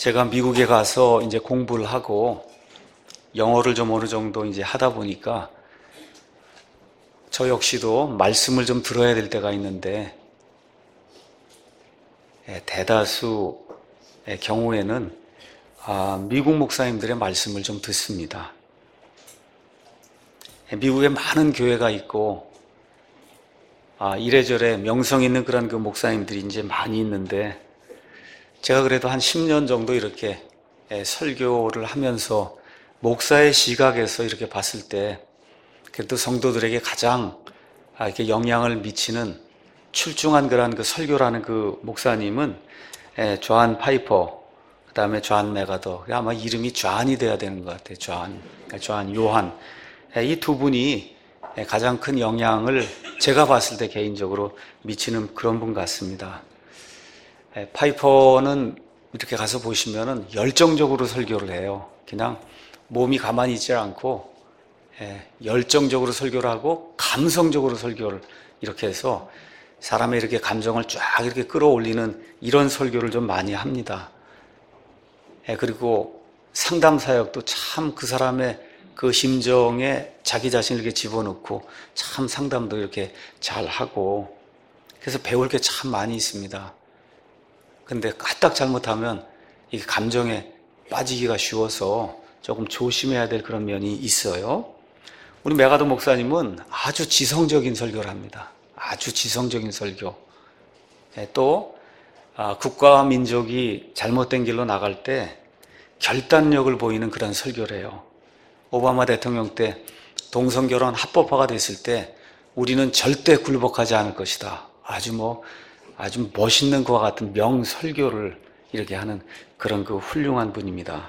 제가 미국에 가서 이제 공부를 하고 영어를 좀 어느 정도 이제 하다 보니까 저 역시도 말씀을 좀 들어야 될 때가 있는데 대다수의 경우에는 미국 목사님들의 말씀을 좀 듣습니다. 미국에 많은 교회가 있고 이래저래 명성 있는 그런 그 목사님들이 이제 많이 있는데 제가 그래도 한 10년 정도 이렇게 설교를 하면서 목사의 시각에서 이렇게 봤을 때 그래도 성도들에게 가장 이렇게 영향을 미치는 출중한 그런 그 설교라는 그 목사님은 존 파이퍼, 그 다음에 존 맥아더, 아마 이름이 존이 돼야 되는 것 같아요. 존 요한. 이 두 분이 가장 큰 영향을 제가 봤을 때 개인적으로 미치는 그런 분 같습니다. 파이퍼는 이렇게 가서 보시면은 열정적으로 설교를 해요. 그냥 몸이 가만히 있지 않고 열정적으로 설교를 하고 감성적으로 설교를 이렇게 해서 사람의 이렇게 감정을 쫙 이렇게 끌어올리는 이런 설교를 좀 많이 합니다. 그리고 상담 사역도 참 그 사람의 그 심정에 자기 자신을 이렇게 집어넣고 참 상담도 이렇게 잘 하고 그래서 배울 게 참 많이 있습니다. 근데 까딱 잘못하면 이 감정에 빠지기가 쉬워서 조금 조심해야 될 그런 면이 있어요. 우리 맥아더 목사님은 아주 지성적인 설교를 합니다. 아주 지성적인 설교. 또 국가와 민족이 잘못된 길로 나갈 때 결단력을 보이는 그런 설교를 해요. 오바마 대통령 때 동성결혼 합법화가 됐을 때 우리는 절대 굴복하지 않을 것이다. 아주 멋있는 것과 같은 명설교를 이렇게 하는 그런 그 훌륭한 분입니다.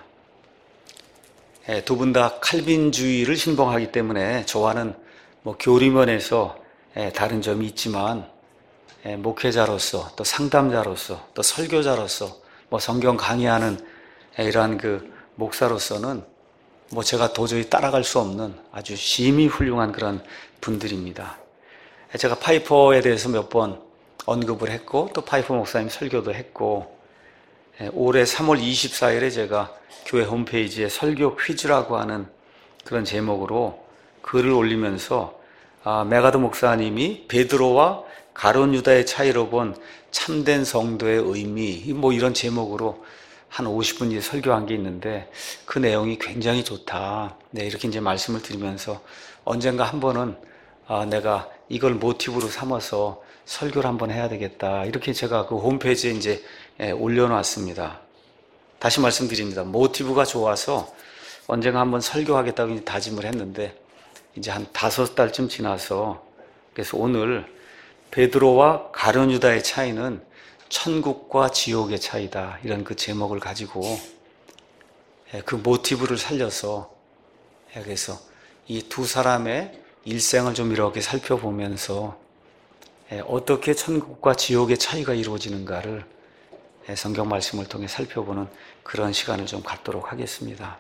두 분 다 칼빈주의를 신봉하기 때문에 저와는 교리면에서 다른 점이 있지만 목회자로서 또 상담자로서 또 설교자로서 성경 강의하는 이러한 그 목사로서는 제가 도저히 따라갈 수 없는 아주 심히 훌륭한 그런 분들입니다. 제가 파이퍼에 대해서 몇 번 언급을 했고 또 파이퍼 목사님 설교도 했고 올해 3월 24일에 제가 교회 홈페이지에 설교 퀴즈라고 하는 그런 제목으로 글을 올리면서 맥아더 목사님이 베드로와 가룟 유다의 차이로 본 참된 성도의 의미 이런 제목으로 한 50분 이제 설교한 게 있는데 그 내용이 굉장히 좋다. 이렇게 이제 말씀을 드리면서 언젠가 한 번은 내가 이걸 모티브로 삼아서 설교를 한번 해야 되겠다. 이렇게 제가 그 홈페이지에 이제 올려놨습니다. 다시 말씀드립니다. 모티브가 좋아서 언젠가 한번 설교하겠다고 이제 다짐을 했는데 이제 한 5달쯤 지나서 그래서 오늘 베드로와 가룟 유다의 차이는 천국과 지옥의 차이다. 이런 그 제목을 가지고 그 모티브를 살려서 그래서 이 두 사람의 일생을 좀 이렇게 살펴보면서 어떻게 천국과 지옥의 차이가 이루어지는가를 성경 말씀을 통해 살펴보는 그런 시간을 좀 갖도록 하겠습니다.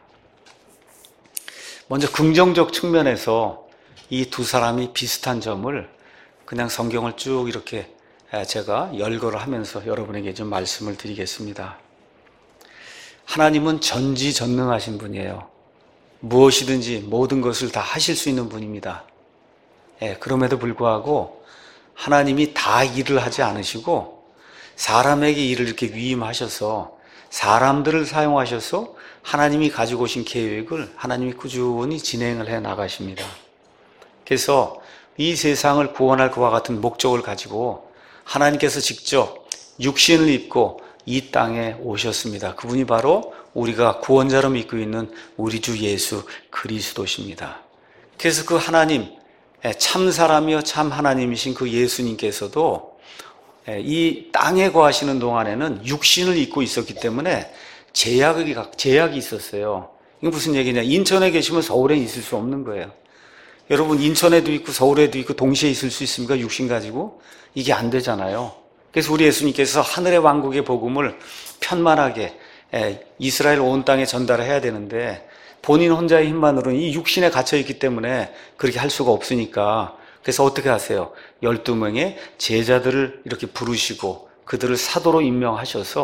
먼저 긍정적 측면에서 이 두 사람이 비슷한 점을 그냥 성경을 쭉 이렇게 제가 열거를 하면서 여러분에게 좀 말씀을 드리겠습니다. 하나님은 전지전능하신 분이에요. 무엇이든지 모든 것을 다 하실 수 있는 분입니다. 그럼에도 불구하고 하나님이 다 일을 하지 않으시고 사람에게 일을 이렇게 위임하셔서 사람들을 사용하셔서 하나님이 가지고 오신 계획을 하나님이 꾸준히 진행을 해 나가십니다. 그래서 이 세상을 구원할 그와 같은 목적을 가지고 하나님께서 직접 육신을 입고 이 땅에 오셨습니다. 그분이 바로 우리가 구원자로 믿고 있는 우리 주 예수 그리스도십니다. 그래서 그 하나님, 참 사람이요 참 하나님이신 그 예수님께서도 이 땅에 거하시는 동안에는 육신을 입고 있었기 때문에 제약이 있었어요. 이게 무슨 얘기냐? 인천에 계시면 서울에 있을 수 없는 거예요. 여러분 인천에도 있고 서울에도 있고 동시에 있을 수 있습니까? 육신 가지고? 이게 안 되잖아요. 그래서 우리 예수님께서 하늘의 왕국의 복음을 편만하게 이스라엘 온 땅에 전달해야 되는데 본인 혼자의 힘만으로는 이 육신에 갇혀있기 때문에 그렇게 할 수가 없으니까 그래서 어떻게 하세요? 12명의 제자들을 이렇게 부르시고 그들을 사도로 임명하셔서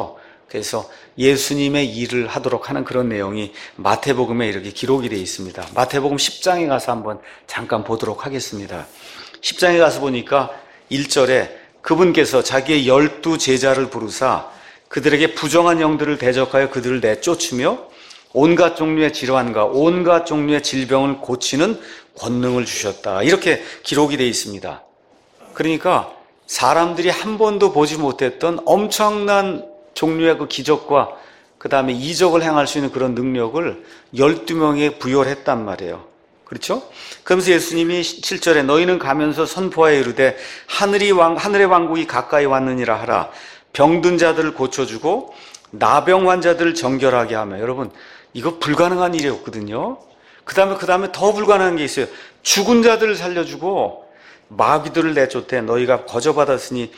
그래서 예수님의 일을 하도록 하는 그런 내용이 마태복음에 이렇게 기록이 되어 있습니다. 마태복음 10장에 가서 한번 잠깐 보도록 하겠습니다. 10장에 가서 보니까 1절에 그분께서 자기의 12 제자를 부르사 그들에게 부정한 영들을 대적하여 그들을 내쫓으며 온갖 종류의 질환과 온갖 종류의 질병을 고치는 권능을 주셨다. 이렇게 기록이 되어 있습니다. 그러니까 사람들이 한 번도 보지 못했던 엄청난 종류의 그 기적과 그 다음에 이적을 행할 수 있는 그런 능력을 12명에 부여를 했단 말이에요. 그렇죠? 그러면서 예수님이 7절에 너희는 가면서 선포하여 이르되 하늘의 왕국이 가까이 왔느니라 하라. 병든 자들을 고쳐주고 나병 환자들을 정결하게 하며. 여러분, 이거 불가능한 일이었거든요. 그 다음에 더 불가능한 게 있어요. 죽은 자들을 살려주고 마귀들을 내쫓되 너희가 거저받았으니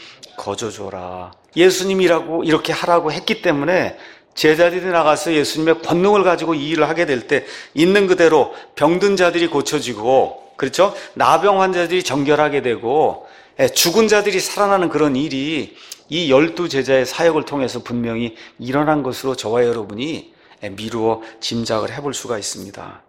거저줘라. 예수님이라고 이렇게 하라고 했기 때문에 제자들이 나가서 예수님의 권능을 가지고 이 일을 하게 될 때 있는 그대로 병든 자들이 고쳐지고, 그렇죠? 나병 환자들이 정결하게 되고 죽은 자들이 살아나는 그런 일이 이 12 제자의 사역을 통해서 분명히 일어난 것으로 저와 여러분이 미루어 짐작을 해볼 수가 있습니다.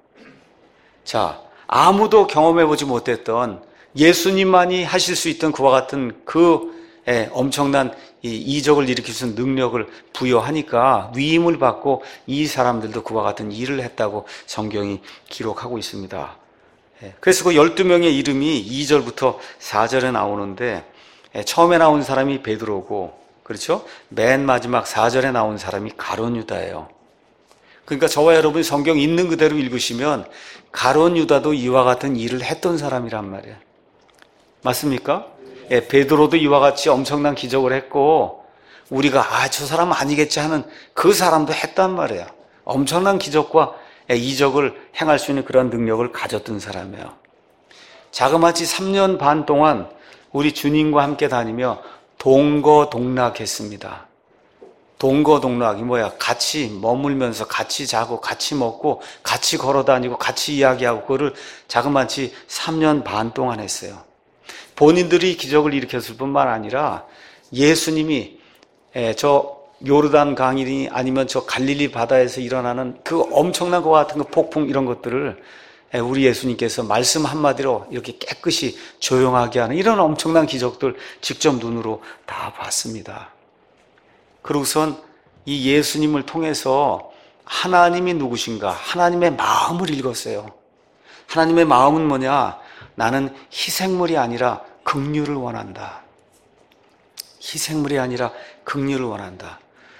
자, 아무도 경험해보지 못했던 예수님만이 하실 수 있던 그와 같은 그 엄청난 이적을 일으킬 수 있는 능력을 부여하니까 위임을 받고 이 사람들도 그와 같은 일을 했다고 성경이 기록하고 있습니다. 그래서 그 12명의 이름이 2절부터 4절에 나오는데 처음에 나온 사람이 베드로고, 그렇죠? 맨 마지막 4절에 나온 사람이 가룟 유다예요. 그러니까 저와 여러분이 성경 있는 그대로 읽으시면 가룟 유다도 이와 같은 일을 했던 사람이란 말이에요. 맞습니까? 베드로도 이와 같이 엄청난 기적을 했고 우리가 저 사람 아니겠지 하는 그 사람도 했단 말이에요. 엄청난 기적과 이적을 행할 수 있는 그런 능력을 가졌던 사람이에요. 자그마치 3년 반 동안 우리 주님과 함께 다니며 동거동락했습니다. 동거동락이 뭐야? 같이 머물면서 같이 자고 같이 먹고 같이 걸어다니고 같이 이야기하고 그거를 자그마치 3년 반 동안 했어요. 본인들이 기적을 일으켰을 뿐만 아니라 예수님이 저 요르단 강이니 아니면 저 갈릴리 바다에서 일어나는 그 엄청난 것과 같은 그 폭풍 이런 것들을 우리 예수님께서 말씀 한마디로 이렇게 깨끗이 조용하게 하는 이런 엄청난 기적들 직접 눈으로 다 봤습니다. 그러고선 이 예수님을 통해서 하나님이 누구신가? 하나님의 마음을 읽었어요. 하나님의 마음은 뭐냐? 나는 희생물이 아니라 긍휼을 원한다. 희생물이 아니라 긍휼을 원한다.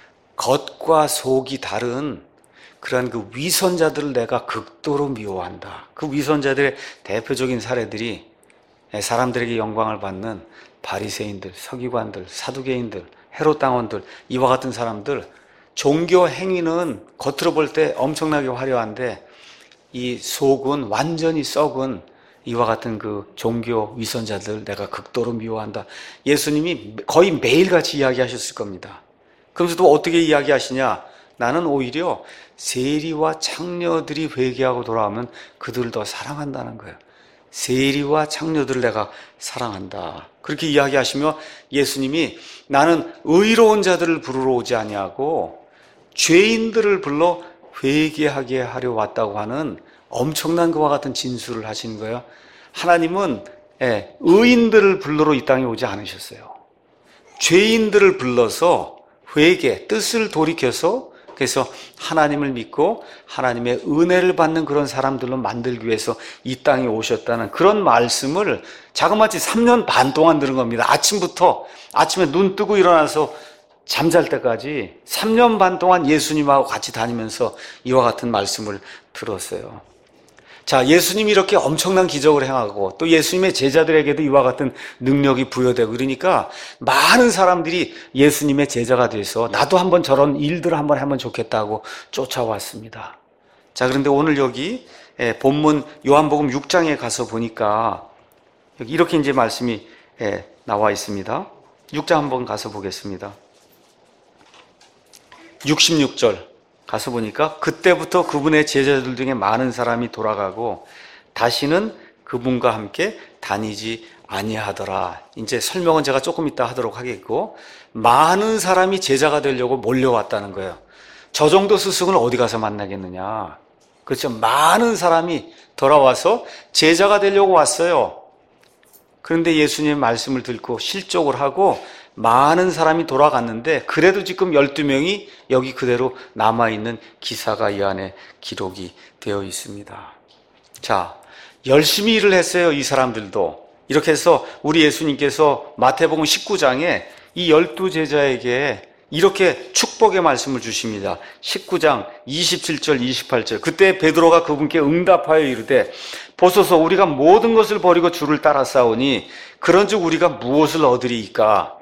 겉과 속이 다른 그러한 그 위선자들을 내가 극도로 미워한다. 그 위선자들의 대표적인 사례들이 사람들에게 영광을 받는 바리새인들, 서기관들, 사두개인들, 헤롯 당원들, 이와 같은 사람들, 종교 행위는 겉으로 볼 때 엄청나게 화려한데 이 속은 완전히 썩은 이와 같은 그 종교 위선자들 내가 극도로 미워한다. 예수님이 거의 매일같이 이야기하셨을 겁니다. 그러면서 또 어떻게 이야기하시냐? 나는 오히려 세리와 창녀들이 회개하고 돌아오면 그들을 더 사랑한다는 거예요. 세리와 창녀들을 내가 사랑한다. 그렇게 이야기하시며 예수님이 나는 의로운 자들을 부르러 오지 아니하고 죄인들을 불러 회개하게 하려 왔다고 하는 엄청난 그와 같은 진술을 하시는 거예요. 하나님은 의인들을 불러러 이 땅에 오지 않으셨어요. 죄인들을 불러서 회개, 뜻을 돌이켜서 그래서 하나님을 믿고 하나님의 은혜를 받는 그런 사람들로 만들기 위해서 이 땅에 오셨다는 그런 말씀을 자그마치 3년 반 동안 들은 겁니다. 아침에 눈 뜨고 일어나서 잠잘 때까지 3년 반 동안 예수님하고 같이 다니면서 이와 같은 말씀을 들었어요. 자, 예수님이 이렇게 엄청난 기적을 행하고 또 예수님의 제자들에게도 이와 같은 능력이 부여되고 그러니까 많은 사람들이 예수님의 제자가 돼서 나도 한번 저런 일들을 한번 하면 좋겠다고 쫓아왔습니다. 자, 그런데 오늘 여기 본문 요한복음 6장에 가서 보니까 여기 이렇게 이제 말씀이 나와 있습니다. 6장 한번 가서 보겠습니다. 66절 가서 보니까 그때부터 그분의 제자들 중에 많은 사람이 돌아가고 다시는 그분과 함께 다니지 아니하더라. 이제 설명은 제가 조금 이따 하도록 하겠고, 많은 사람이 제자가 되려고 몰려왔다는 거예요. 저 정도 스승을 어디 가서 만나겠느냐. 그렇죠. 많은 사람이 돌아와서 제자가 되려고 왔어요. 그런데 예수님의 말씀을 듣고 실족을 하고 많은 사람이 돌아갔는데, 그래도 지금 12명이 여기 그대로 남아있는 기사가 이 안에 기록이 되어 있습니다. 자, 열심히 일을 했어요, 이 사람들도. 이렇게 해서 우리 예수님께서 마태복음 19장에 이 12제자에게 이렇게 축복의 말씀을 주십니다. 19장 27절 28절. 그때 베드로가 그분께 응답하여 이르되, 보소서 우리가 모든 것을 버리고 주를 따라 싸우니 그런즉 우리가 무엇을 얻으리이까?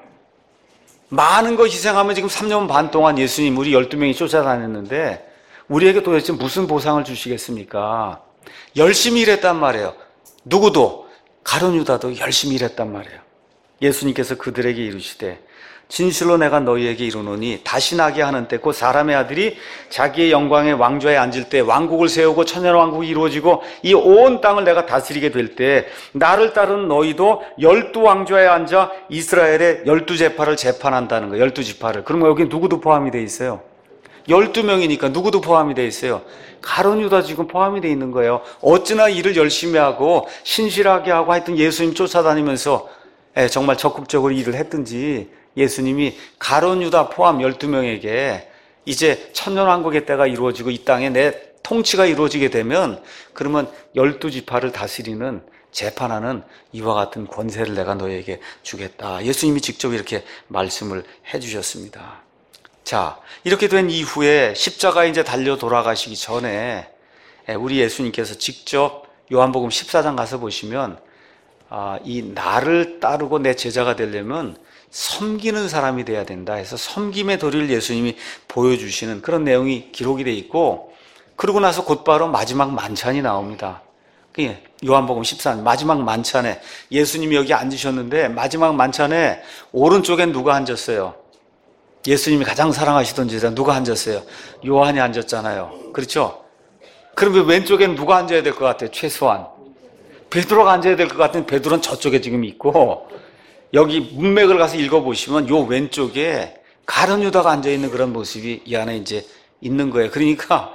많은 거 희생하면 지금 3년 반 동안 예수님 우리 12명이 쫓아다녔는데 우리에게 도대체 무슨 보상을 주시겠습니까? 열심히 일했단 말이에요. 누구도, 가룟 유다도 열심히 일했단 말이에요. 예수님께서 그들에게 이르시되, 진실로 내가 너희에게 이르노니 다시 나게 하는 때 곧 사람의 아들이 자기의 영광의 왕좌에 앉을 때 왕국을 세우고 천년왕국이 이루어지고 이 온 땅을 내가 다스리게 될 때 나를 따르는 너희도 12왕좌에 앉아 이스라엘의 12제파를 재판한다는 거예요. 12지파를. 그러면 여기 누구도 포함이 돼 있어요. 12명이니까 누구도 포함이 돼 있어요. 가룟 유다 지금 포함이 돼 있는 거예요. 어찌나 일을 열심히 하고 신실하게 하고 하여튼 예수님 쫓아다니면서 정말 적극적으로 일을 했든지 예수님이 가룟 유다 포함 12명에게 이제 천년왕국의 때가 이루어지고 이 땅에 내 통치가 이루어지게 되면 그러면 12지파를 다스리는 재판하는 이와 같은 권세를 내가 너에게 주겠다. 예수님이 직접 이렇게 말씀을 해주셨습니다. 자, 이렇게 된 이후에 십자가에 이제 달려 돌아가시기 전에 우리 예수님께서 직접 요한복음 14장 가서 보시면 이 나를 따르고 내 제자가 되려면 섬기는 사람이 돼야 된다 해서 섬김의 도리를 예수님이 보여주시는 그런 내용이 기록이 되어 있고, 그러고 나서 곧바로 마지막 만찬이 나옵니다. 요한복음 14장 마지막 만찬에 예수님이 여기 앉으셨는데 마지막 만찬에 오른쪽엔 누가 앉았어요? 예수님이 가장 사랑하시던 제자 누가 앉았어요? 요한이 앉았잖아요. 그렇죠? 그러면 왼쪽엔 누가 앉아야 될 것 같아요? 최소한 베드로가 앉아야 될 것 같은 베드로는 저쪽에 지금 있고, 여기 문맥을 가서 읽어보시면 요 왼쪽에 가룟 유다가 앉아있는 그런 모습이 이 안에 이제 있는 거예요. 그러니까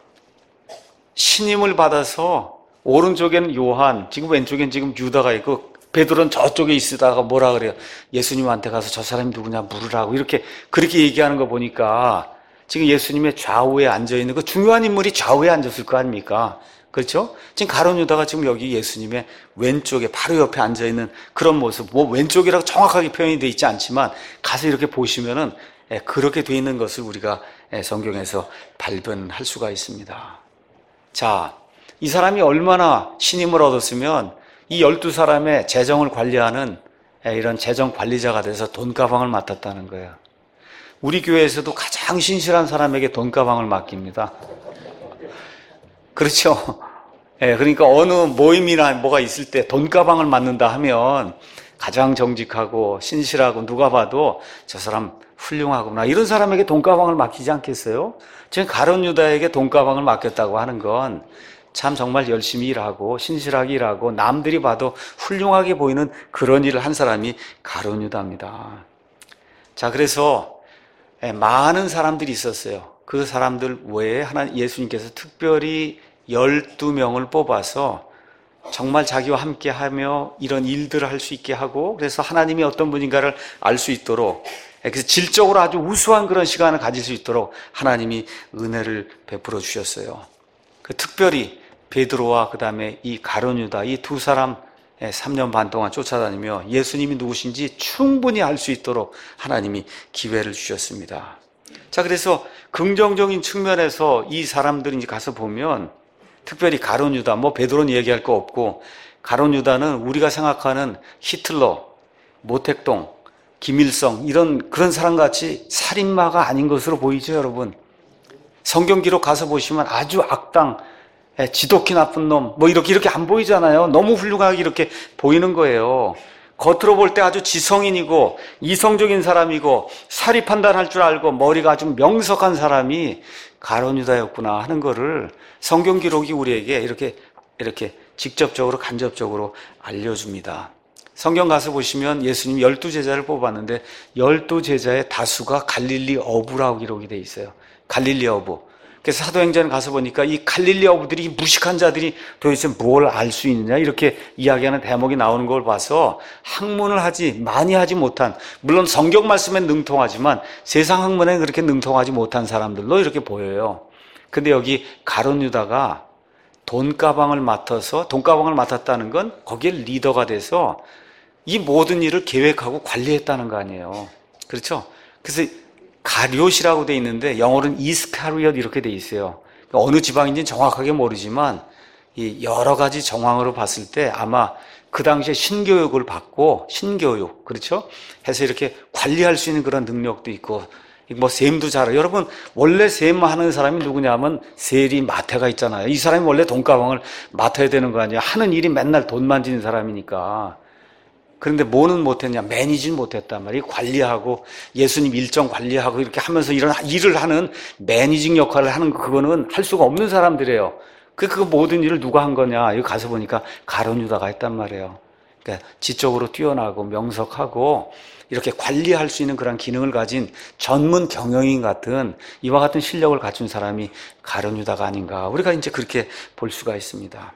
신임을 받아서 오른쪽에는 요한, 지금 왼쪽엔 지금 유다가 있고 베드로는 저쪽에 있으다가 뭐라 그래요? 예수님한테 가서 저 사람이 누구냐 물으라고 그렇게 얘기하는 거 보니까 지금 예수님의 좌우에 앉아있는 그 중요한 인물이 좌우에 앉았을 거 아닙니까? 그렇죠? 지금 가룟 유다가 지금 여기 예수님의 왼쪽에 바로 옆에 앉아있는 그런 모습, 뭐 왼쪽이라고 정확하게 표현이 되어 있지 않지만 가서 이렇게 보시면은 그렇게 되어 있는 것을 우리가 성경에서 발견할 수가 있습니다. 자, 이 사람이 얼마나 신임을 얻었으면 이 12사람의 재정을 관리하는 이런 재정 관리자가 돼서 돈가방을 맡았다는 거예요. 우리 교회에서도 가장 신실한 사람에게 돈가방을 맡깁니다. 그렇죠. 그러니까 어느 모임이나 뭐가 있을 때 돈가방을 맡는다 하면 가장 정직하고 신실하고 누가 봐도 저 사람 훌륭하구나 이런 사람에게 돈가방을 맡기지 않겠어요? 지금 가룟 유다에게 돈가방을 맡겼다고 하는 건 참 정말 열심히 일하고 신실하게 일하고 남들이 봐도 훌륭하게 보이는 그런 일을 한 사람이 가룟 유다입니다. 자, 그래서 많은 사람들이 있었어요. 그 사람들 외에 예수님께서 특별히 12명을 뽑아서 정말 자기와 함께 하며 이런 일들을 할 수 있게 하고, 그래서 하나님이 어떤 분인가를 알 수 있도록, 그래서 질적으로 아주 우수한 그런 시간을 가질 수 있도록 하나님이 은혜를 베풀어 주셨어요. 특별히 베드로와 그 다음에 이 가룟 유다 이 두 사람 3년 반 동안 쫓아다니며 예수님이 누구신지 충분히 알 수 있도록 하나님이 기회를 주셨습니다. 자, 그래서 긍정적인 측면에서 이 사람들이 이제 가서 보면 특별히 가룟 유다, 뭐 베드로는 얘기할 거 없고, 가룟 유다는 우리가 생각하는 히틀러, 모택동, 김일성 이런 그런 사람같이 살인마가 아닌 것으로 보이죠, 여러분. 성경 기록 가서 보시면 아주 악당, 지독히 나쁜 놈, 뭐 이렇게 안 보이잖아요. 너무 훌륭하게 이렇게 보이는 거예요. 겉으로 볼 때 아주 지성인이고 이성적인 사람이고 사리 판단할 줄 알고 머리가 아주 명석한 사람이 가룟 유다였구나 하는 거를 성경 기록이 우리에게 이렇게 직접적으로 간접적으로 알려줍니다. 성경 가서 보시면 예수님 12제자를 뽑았는데 12제자의 다수가 갈릴리 어부라고 기록이 돼 있어요. 갈릴리 어부. 그래서 사도행전에 가서 보니까 이 갈릴리 어부들이, 이 무식한 자들이 도대체 뭘 알 수 있느냐 이렇게 이야기하는 대목이 나오는 걸 봐서 학문을 많이 하지 못한, 물론 성경 말씀엔 능통하지만 세상 학문에 그렇게 능통하지 못한 사람들로 이렇게 보여요. 근데 여기 가룟 유다가 돈가방을 맡았다는 건 거기에 리더가 돼서 이 모든 일을 계획하고 관리했다는 거 아니에요. 그렇죠? 그래서 가룟이라고 돼 있는데 영어로는 이스카리엇 이렇게 돼 있어요. 어느 지방인지는 정확하게 모르지만 이 여러 가지 정황으로 봤을 때 아마 그 당시에 신교육을 받고, 신교육, 그렇죠? 해서 이렇게 관리할 수 있는 그런 능력도 있고, 뭐 셈도 잘해요. 여러분, 원래 셈 하는 사람이 누구냐면 세리 마태가 있잖아요. 이 사람이 원래 돈가방을 맡아야 되는 거 아니에요. 하는 일이 맨날 돈 만지는 사람이니까. 그런데 뭐는 못했냐? 매니지는 못했단 말이에요. 관리하고 예수님 일정 관리하고 이렇게 하면서 이런 일을 하는 매니징 역할을 하는 그거는 할 수가 없는 사람들이에요. 그 모든 일을 누가 한 거냐? 여기 가서 보니까 가룟 유다가 했단 말이에요. 그러니까 지적으로 뛰어나고 명석하고 이렇게 관리할 수 있는 그런 기능을 가진 전문 경영인 같은 이와 같은 실력을 갖춘 사람이 가룟 유다가 아닌가. 우리가 이제 그렇게 볼 수가 있습니다.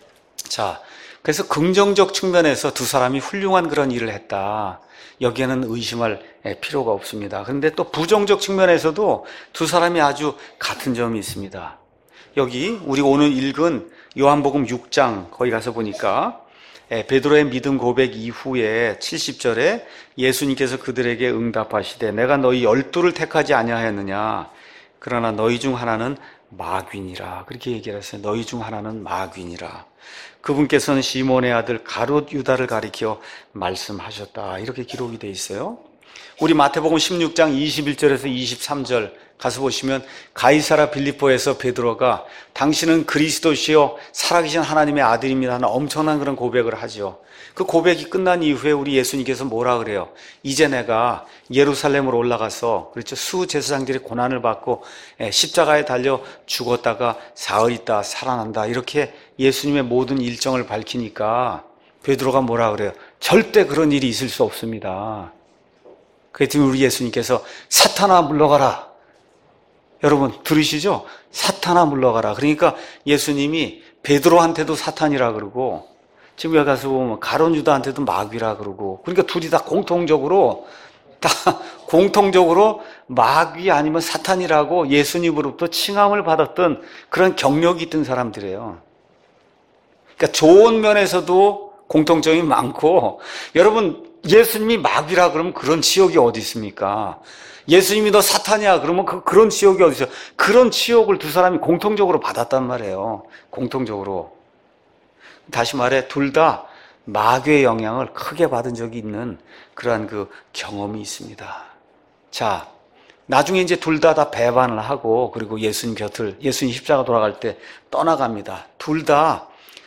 자, 그래서 긍정적 측면에서 두 사람이 훌륭한 그런 일을 했다. 여기에는 의심할 필요가 없습니다. 그런데 또 부정적 측면에서도 두 사람이 아주 같은 점이 있습니다. 여기 우리 오늘 읽은 요한복음 6장 거기 가서 보니까 베드로의 믿음 고백 이후에 70절에 예수님께서 그들에게 응답하시되 내가 너희 12를 택하지 아니하였느냐. 그러나 너희 중 하나는 마귀니라. 그렇게 얘기를 했어요. 너희 중 하나는 마귀니라. 그분께서는 시몬의 아들 가룟 유다를 가리켜 말씀하셨다. 이렇게 기록이 되어 있어요. 우리 마태복음 16장 21절에서 23절 가서 보시면 가이사라 빌립보에서 베드로가 당신은 그리스도시요 살아계신 하나님의 아들입니다 하는 엄청난 그런 고백을 하죠. 그 고백이 끝난 이후에 우리 예수님께서 뭐라 그래요? 이제 내가 예루살렘으로 올라가서, 그렇죠, 수제사장들이 고난을 받고 십자가에 달려 죽었다가 사흘 있다 살아난다, 이렇게 예수님의 모든 일정을 밝히니까 베드로가 뭐라 그래요? 절대 그런 일이 있을 수 없습니다. 그랬더니 우리 예수님께서 사탄아 물러가라. 여러분 들으시죠? 사탄아 물러가라. 그러니까 예수님이 베드로한테도 사탄이라 그러고 지금 여기 가서 보면 가룟 유다한테도 마귀라 그러고, 그러니까 둘이 다 공통적으로 마귀 아니면 사탄이라고 예수님으로부터 칭함을 받았던 그런 경력이 있던 사람들이에요. 그러니까 좋은 면에서도 공통점이 많고, 여러분 예수님이 마귀라 그러면 그런 지옥이 어디 있습니까? 예수님이 너 사탄이야 그러면 그런 지옥이 어디 있어요? 그런 지옥을 두 사람이 공통적으로 받았단 말이에요. 공통적으로. 다시 말해 둘 다 마귀의 영향을 크게 받은 적이 있는 그러한 그 경험이 있습니다. 자, 나중에 이제 둘 다 배반을 하고, 그리고 예수님 십자가 돌아갈 때 떠나갑니다. 둘 다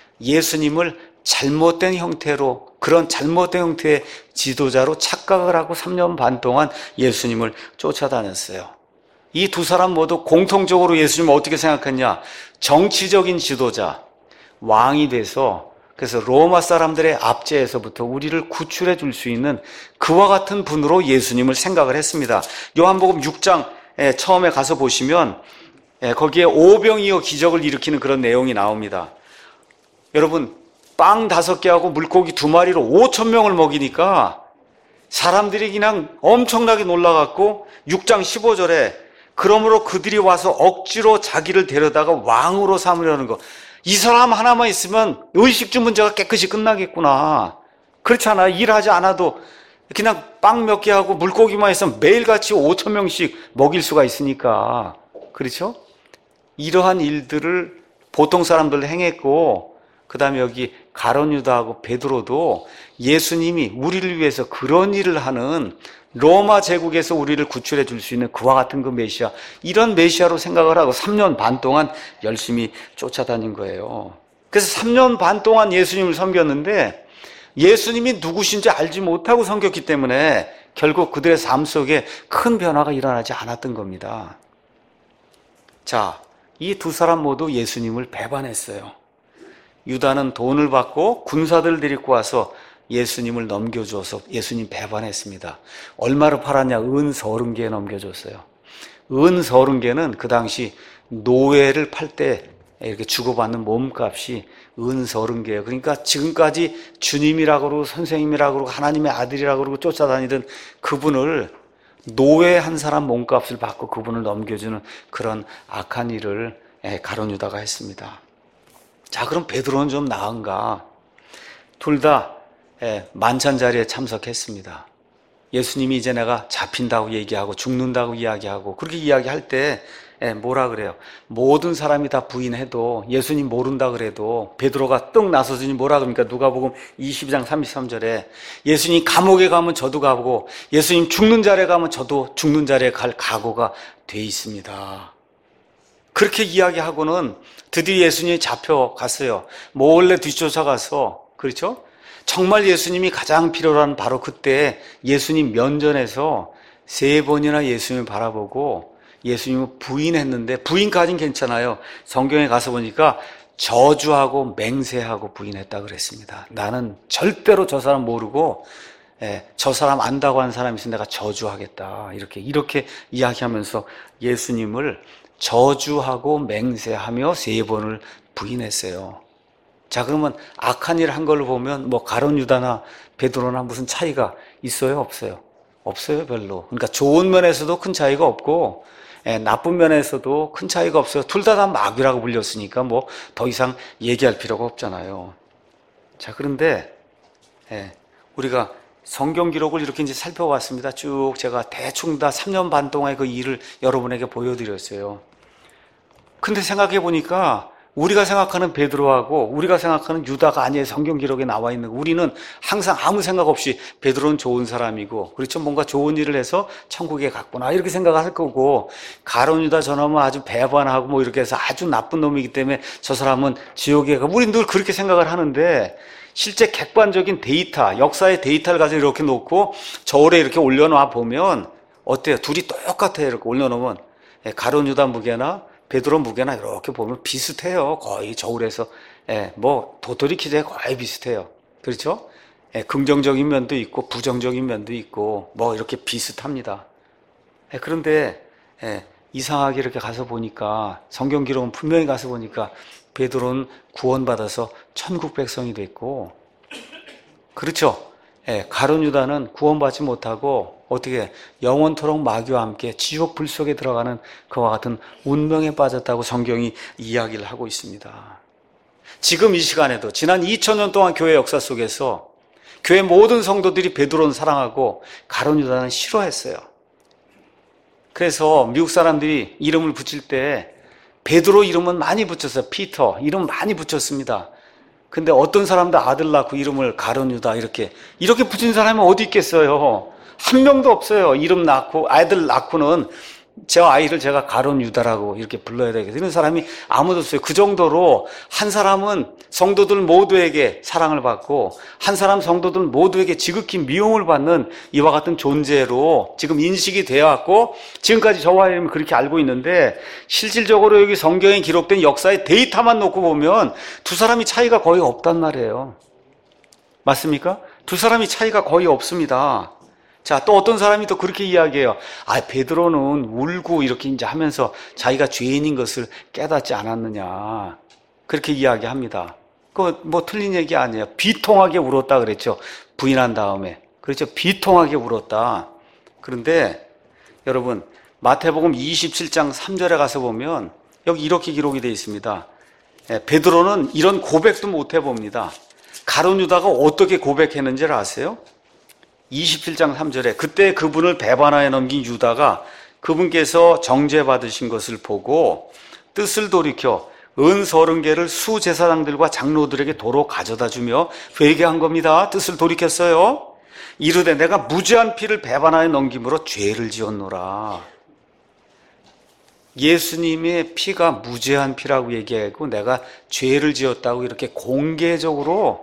예수님을 잘못된 형태로, 그런 잘못된 형태의 지도자로 착각을 하고 3년 반 동안 예수님을 쫓아다녔어요. 이 두 사람 모두 공통적으로 예수님을 어떻게 생각했냐? 정치적인 지도자, 왕이 돼서, 그래서 로마 사람들의 압제에서부터 우리를 구출해 줄 수 있는 그와 같은 분으로 예수님을 생각을 했습니다. 요한복음 6장 처음에 가서 보시면 거기에 오병이어 기적을 일으키는 그런 내용이 나옵니다. 여러분, 빵 5개하고 물고기 2마리로 5,000명을 먹이니까 사람들이 그냥 엄청나게 놀라갖고 6장 15절에 그러므로 그들이 와서 억지로 자기를 데려다가 왕으로 삼으려는 거. 이 사람 하나만 있으면 의식주 문제가 깨끗이 끝나겠구나. 그렇잖아. 일하지 않아도 그냥 빵 몇 개 하고 물고기만 있으면 매일같이 5,000명씩 먹일 수가 있으니까. 그렇죠? 이러한 일들을 보통 사람들 행했고, 그 다음에 여기 가룟 유다하고 베드로도 예수님이 우리를 위해서 그런 일을 하는, 로마 제국에서 우리를 구출해 줄 수 있는 그와 같은 그 메시아, 이런 메시아로 생각을 하고 3년 반 동안 열심히 쫓아다닌 거예요. 그래서 3년 반 동안 예수님을 섬겼는데 예수님이 누구신지 알지 못하고 섬겼기 때문에 결국 그들의 삶 속에 큰 변화가 일어나지 않았던 겁니다. 자, 이 두 사람 모두 예수님을 배반했어요. 유다는 돈을 받고 군사들을 데리고 와서 예수님을 넘겨줘서 예수님 배반했습니다. 얼마로 팔았냐? 은 30개에 넘겨줬어요. 은 30개는 그 당시 노예를 팔 때 이렇게 주고받는 몸값이 은 30개예요. 그러니까 지금까지 주님이라고 그러고 선생님이라고 그러고 하나님의 아들이라고 그러고 쫓아다니던 그분을 노예 한 사람 몸값을 받고 그분을 넘겨주는 그런 악한 일을 가룟 유다가 했습니다. 자, 그럼 베드로는 좀 나은가? 둘 다 만찬 자리에 참석했습니다. 예수님이 이제 내가 잡힌다고 얘기하고 죽는다고 이야기하고 그렇게 이야기할 때 뭐라 그래요? 모든 사람이 다 부인해도 예수님 모른다 그래도 베드로가 떡 나서더니 뭐라 그럽니까? 누가복음 22장 33절에 예수님 감옥에 가면 저도 가고 예수님 죽는 자리에 가면 저도 죽는 자리에 갈 각오가 돼 있습니다. 그렇게 이야기하고는 드디어 예수님이 잡혀갔어요. 몰래 뒤쫓아가서, 그렇죠? 정말 예수님이 가장 필요로 하는 바로 그때 예수님 면전에서 3번이나 예수님을 바라보고 예수님을 부인했는데, 부인까지는 괜찮아요. 성경에 가서 보니까 저주하고 맹세하고 부인했다 그랬습니다. 나는 절대로 저 사람 모르고 저 사람 안다고 하는 사람이 있으면 내가 저주하겠다. 이렇게 이야기하면서 예수님을 저주하고 맹세하며 3번을 부인했어요. 자, 그러면 악한 일 한 걸로 보면 가룟 유다나 베드로나 무슨 차이가 있어요? 없어요? 없어요, 별로. 그러니까 좋은 면에서도 큰 차이가 없고 나쁜 면에서도 큰 차이가 없어요. 둘 다 마귀라고 불렸으니까 더 이상 얘기할 필요가 없잖아요. 자, 그런데 우리가 성경 기록을 이렇게 이제 살펴봤습니다. 쭉 제가 대충 다 3년 반 동안의 그 일을 여러분에게 보여드렸어요. 근데 생각해 보니까 우리가 생각하는 베드로하고 우리가 생각하는 유다가 아니에요. 성경 기록에 나와 있는 거. 우리는 항상 아무 생각 없이 베드로는 좋은 사람이고, 그렇죠? 뭔가 좋은 일을 해서 천국에 갔구나 이렇게 생각할 거고, 가룟 유다 저놈은 아주 배반하고 이렇게 해서 아주 나쁜 놈이기 때문에 저 사람은 지옥에 가. 우리는 늘 그렇게 생각을 하는데 실제 객관적인 데이터, 역사의 데이터를 가지고 이렇게 놓고 저울에 이렇게 올려놔 보면 어때요? 둘이 똑같아요. 이렇게 올려놓으면 가룟 유다 무게나 베드로 무게나 이렇게 보면 비슷해요. 거의 저울에서 도토리 키즈에 거의 비슷해요. 그렇죠? 긍정적인 면도 있고 부정적인 면도 있고 이렇게 비슷합니다. 그런데 이상하게 이렇게 가서 보니까 성경 기록은 분명히 가서 보니까 베드로는 구원받아서 천국 백성이 됐고, 그렇죠? 가룟 유다는 구원받지 못하고 어떻게 영원토록 마귀와 함께 지옥 불 속에 들어가는 그와 같은 운명에 빠졌다고 성경이 이야기를 하고 있습니다. 지금 이 시간에도 지난 2000년 동안 교회 역사 속에서 교회 모든 성도들이 베드로는 사랑하고 가룟 유다는 싫어했어요. 그래서 미국 사람들이 이름을 붙일 때 베드로 이름은 많이 붙였어요. 피터 이름 많이 붙였습니다. 근데 어떤 사람도 아들 낳고 이름을 가룟 유다 이렇게 붙인 사람이 어디 있겠어요? 한 명도 없어요. 이름 낳고 아이들 낳고는 저 아이를 제가 가룟 유다라고 이렇게 불러야 되겠어요. 이런 사람이 아무도 없어요. 그 정도로 한 사람은 성도들 모두에게 사랑을 받고 한 사람 성도들 모두에게 지극히 미움을 받는 이와 같은 존재로 지금 인식이 되어 왔고 지금까지 저와 이름을 그렇게 알고 있는데, 실질적으로 여기 성경에 기록된 역사의 데이터만 놓고 보면 두 사람이 차이가 거의 없단 말이에요. 맞습니까? 두 사람이 차이가 거의 없습니다. 자, 또 어떤 사람이 또 그렇게 이야기해요. 베드로는 울고 이렇게 이제 하면서 자기가 죄인인 것을 깨닫지 않았느냐. 그렇게 이야기합니다. 그거 틀린 얘기 아니에요. 비통하게 울었다 그랬죠. 부인한 다음에. 그렇죠. 비통하게 울었다. 그런데 여러분, 마태복음 27장 3절에 가서 보면 여기 이렇게 기록이 되어 있습니다. 베드로는 이런 고백도 못 해봅니다. 가룟 유다가 어떻게 고백했는지를 아세요? 27장 3절에 그때 그분을 배반하여 넘긴 유다가 그분께서 정죄받으신 것을 보고 뜻을 돌이켜 은 30개를 수제사장들과 장로들에게 도로 가져다 주며 회개한 겁니다. 뜻을 돌이켰어요. 이르되 내가 무죄한 피를 배반하여 넘김으로 죄를 지었노라. 예수님의 피가 무죄한 피라고 얘기하고 내가 죄를 지었다고 이렇게 공개적으로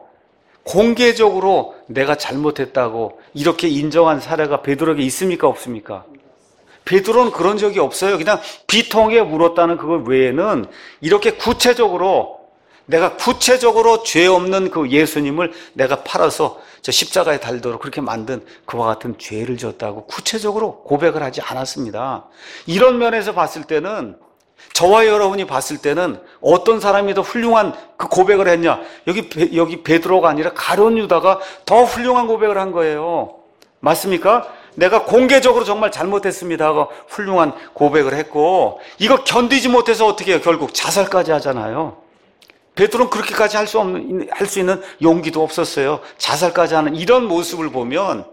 내가 잘못했다고 이렇게 인정한 사례가 베드로에게 있습니까? 없습니까? 베드로는 그런 적이 없어요. 그냥 비통하게 울었다는 그것 외에는 이렇게 구체적으로 내가 구체적으로 죄 없는 그 예수님을 내가 팔아서 저 십자가에 달도록 그렇게 만든 그와 같은 죄를 졌다고 구체적으로 고백을 하지 않았습니다. 이런 면에서 봤을 때는, 저와 여러분이 봤을 때는 어떤 사람이 더 훌륭한 그 고백을 했냐? 여기 베드로가 아니라 가룟 유다가 더 훌륭한 고백을 한 거예요. 맞습니까? 내가 공개적으로 정말 잘못했습니다 하고 훌륭한 고백을 했고, 이거 견디지 못해서 어떻게 해요? 결국 자살까지 하잖아요. 베드로는 그렇게까지 할 수 있는 용기도 없었어요. 자살까지 하는 이런 모습을 보면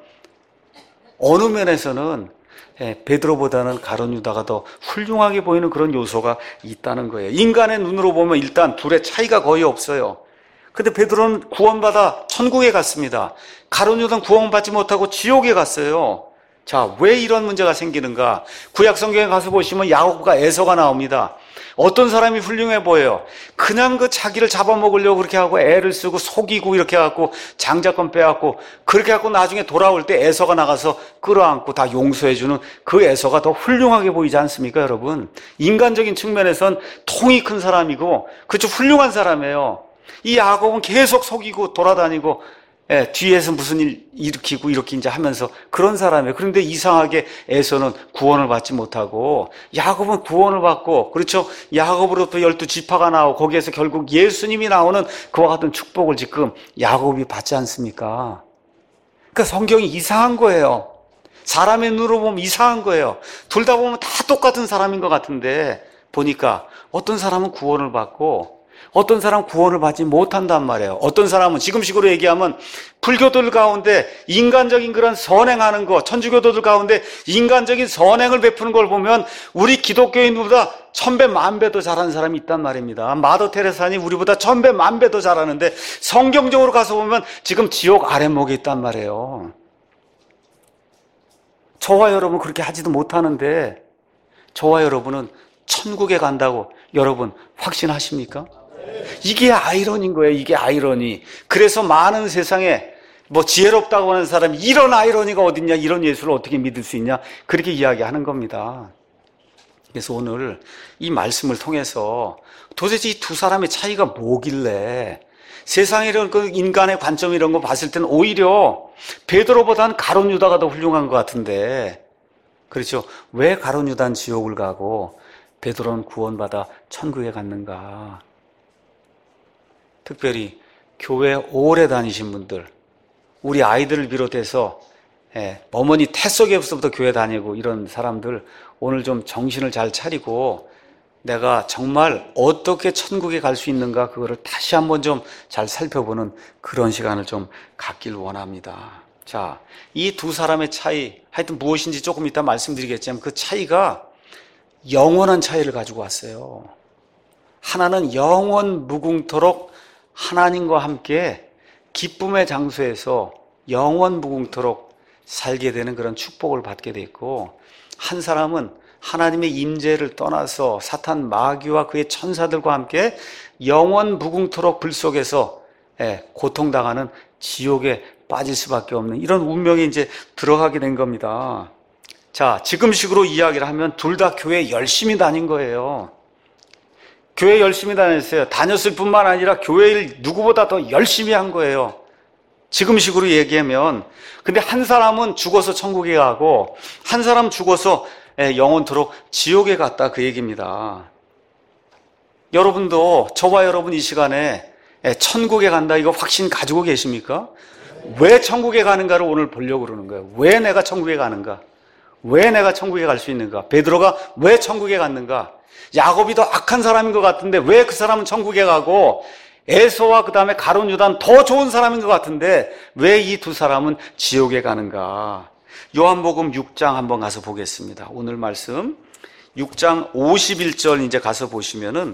어느 면에서는 베드로보다는 가룟 유다가 더 훌륭하게 보이는 그런 요소가 있다는 거예요. 인간의 눈으로 보면 일단 둘의 차이가 거의 없어요. 근데 베드로는 구원받아 천국에 갔습니다. 가룟 유다는 구원받지 못하고 지옥에 갔어요. 자, 왜 이런 문제가 생기는가? 구약 성경에 가서 보시면 야곱과 에서가 나옵니다. 어떤 사람이 훌륭해 보여요? 그냥 그 자기를 잡아먹으려고 그렇게 하고 애를 쓰고 속이고 이렇게 해갖고 장자권 빼앗고 그렇게 해갖고 나중에 돌아올 때 에서가 나가서 끌어안고 다 용서해주는 그 에서가 더 훌륭하게 보이지 않습니까, 여러분? 인간적인 측면에선 통이 큰 사람이고, 그렇죠, 훌륭한 사람이에요. 이 야곱은 계속 속이고 돌아다니고 뒤에서 무슨 일 일으키고 이렇게 이제 하면서 그런 사람이에요. 그런데 이상하게 에서는 구원을 받지 못하고, 야곱은 구원을 받고, 그렇죠, 야곱으로부터 12지파가 나오고 거기에서 결국 예수님이 나오는 그와 같은 축복을 지금 야곱이 받지 않습니까? 그러니까 성경이 이상한 거예요. 사람의 눈으로 보면 이상한 거예요. 둘 다 보면 다 똑같은 사람인 것 같은데 보니까 어떤 사람은 구원을 받고 어떤 사람은 구원을 받지 못한단 말이에요. 어떤 사람은 지금식으로 얘기하면 불교들 가운데 인간적인 그런 선행하는 거, 천주교도들 가운데 인간적인 선행을 베푸는 걸 보면 우리 기독교인보다 1000배, 10,000배 더 잘하는 사람이 있단 말입니다. 마더 테레사니 우리보다 1000배, 10,000배 더 잘하는데 성경적으로 가서 보면 지금 지옥 아랫목에 있단 말이에요. 저와 여러분 그렇게 하지도 못하는데 저와 여러분은 천국에 간다고 여러분 확신하십니까? 이게 아이러니인 거예요. 이게 아이러니. 그래서 많은 세상에 뭐 지혜롭다고 하는 사람이 이런 아이러니가 어딨냐, 이런 예수를 어떻게 믿을 수 있냐, 그렇게 이야기하는 겁니다. 그래서 오늘 이 말씀을 통해서 도대체 이 두 사람의 차이가 뭐길래, 세상에 이런 그 인간의 관점 이런 거 봤을 때는 오히려 베드로보다는 가룟 유다가 더 훌륭한 것 같은데, 그렇죠, 왜 가룟 유다는 지옥을 가고 베드로는 구원받아 천국에 갔는가? 특별히 교회 오래 다니신 분들, 우리 아이들을 비롯해서 어머니 태속에서부터 교회 다니고 이런 사람들, 오늘 좀 정신을 잘 차리고 내가 정말 어떻게 천국에 갈 수 있는가, 그거를 다시 한번 좀 잘 살펴보는 그런 시간을 좀 갖길 원합니다. 자, 이 두 사람의 차이, 하여튼 무엇인지 조금 이따 말씀드리겠지만 그 차이가 영원한 차이를 가지고 왔어요. 하나는 영원 무궁토록 하나님과 함께 기쁨의 장소에서 영원 무궁토록 살게 되는 그런 축복을 받게 돼 있고, 한 사람은 하나님의 임재를 떠나서 사탄 마귀와 그의 천사들과 함께 영원 무궁토록 불 속에서 고통당하는 지옥에 빠질 수밖에 없는 이런 운명에 이제 들어가게 된 겁니다. 자, 지금식으로 이야기를 하면 둘 다 교회 열심히 다닌 거예요. 교회 열심히 다녔어요. 다녔을 뿐만 아니라 교회를 누구보다 더 열심히 한 거예요. 지금식으로 얘기하면. 근데 한 사람은 죽어서 천국에 가고 한 사람은 죽어서 영원토록 지옥에 갔다, 그 얘기입니다. 여러분도, 저와 여러분 이 시간에 천국에 간다 이거 확신 가지고 계십니까? 왜 천국에 가는가를 오늘 보려고 그러는 거예요. 왜 내가 천국에 가는가? 왜 내가 천국에 갈 수 있는가? 베드로가 왜 천국에 갔는가? 야곱이 더 악한 사람인 것 같은데 왜 그 사람은 천국에 가고, 에서와 그 다음에 가룟 유다는 더 좋은 사람인 것 같은데 왜 이 두 사람은 지옥에 가는가? 요한복음 6장 한번 가서 보겠습니다. 오늘 말씀 6장 51절 이제 가서 보시면은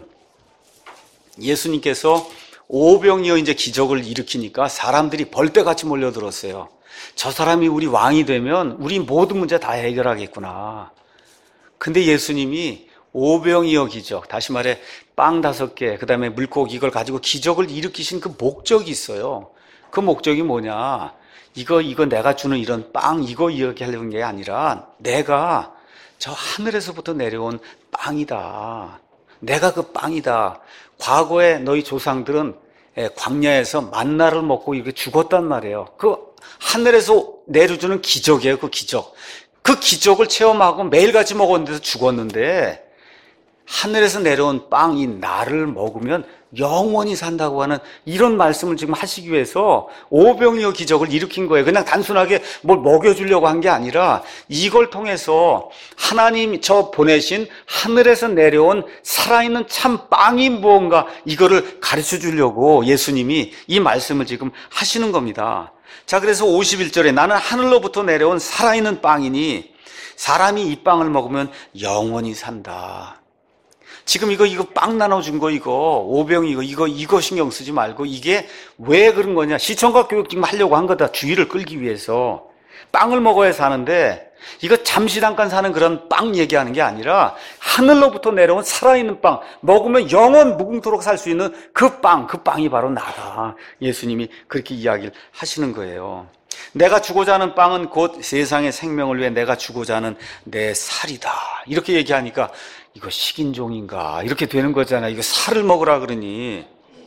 예수님께서 오병이어 이제 기적을 일으키니까 사람들이 벌떼같이 몰려들었어요. 저 사람이 우리 왕이 되면 우리 모든 문제 다 해결하겠구나. 근데 예수님이 오병이어 기적, 다시 말해 빵 5개, 그 다음에 물고기 이걸 가지고 기적을 일으키신 그 목적이 있어요. 그 목적이 뭐냐? 이거 내가 주는 이런 빵 이거 이야기하려는 게 아니라 내가 저 하늘에서부터 내려온 빵이다. 내가 그 빵이다. 과거에 너희 조상들은 광야에서 만나를 먹고 이렇게 죽었단 말이에요. 그 하늘에서 내려주는 기적이에요. 그 기적. 그 기적을 체험하고 매일같이 먹었는데도 죽었는데 하늘에서 내려온 빵, 이 나를 먹으면 영원히 산다고 하는 이런 말씀을 지금 하시기 위해서 오병이어 기적을 일으킨 거예요. 그냥 단순하게 뭘 먹여주려고 한 게 아니라 이걸 통해서 하나님이 저 보내신 하늘에서 내려온 살아있는 참 빵이 무언가 이거를 가르쳐 주려고 예수님이 이 말씀을 지금 하시는 겁니다. 자, 그래서 51절에 나는 하늘로부터 내려온 살아있는 빵이니 사람이 이 빵을 먹으면 영원히 산다. 지금 이거 빵 나눠준 거 오병이 이거 신경 쓰지 말고 이게 왜 그런 거냐. 시청각 교육 지금 하려고 한 거다. 주의를 끌기 위해서. 빵을 먹어야 사는데 이거 잠시 잠깐 사는 그런 빵 얘기하는 게 아니라 하늘로부터 내려온 살아있는 빵, 먹으면 영원 무궁토록 살 수 있는 그 빵이 바로 나다. 예수님이 그렇게 이야기를 하시는 거예요. 내가 주고자 하는 빵은 곧 세상의 생명을 위해 내가 주고자 하는 내 살이다. 이렇게 얘기하니까 이거 식인종인가 이렇게 되는 거잖아. 이거 살을 먹으라 그러니.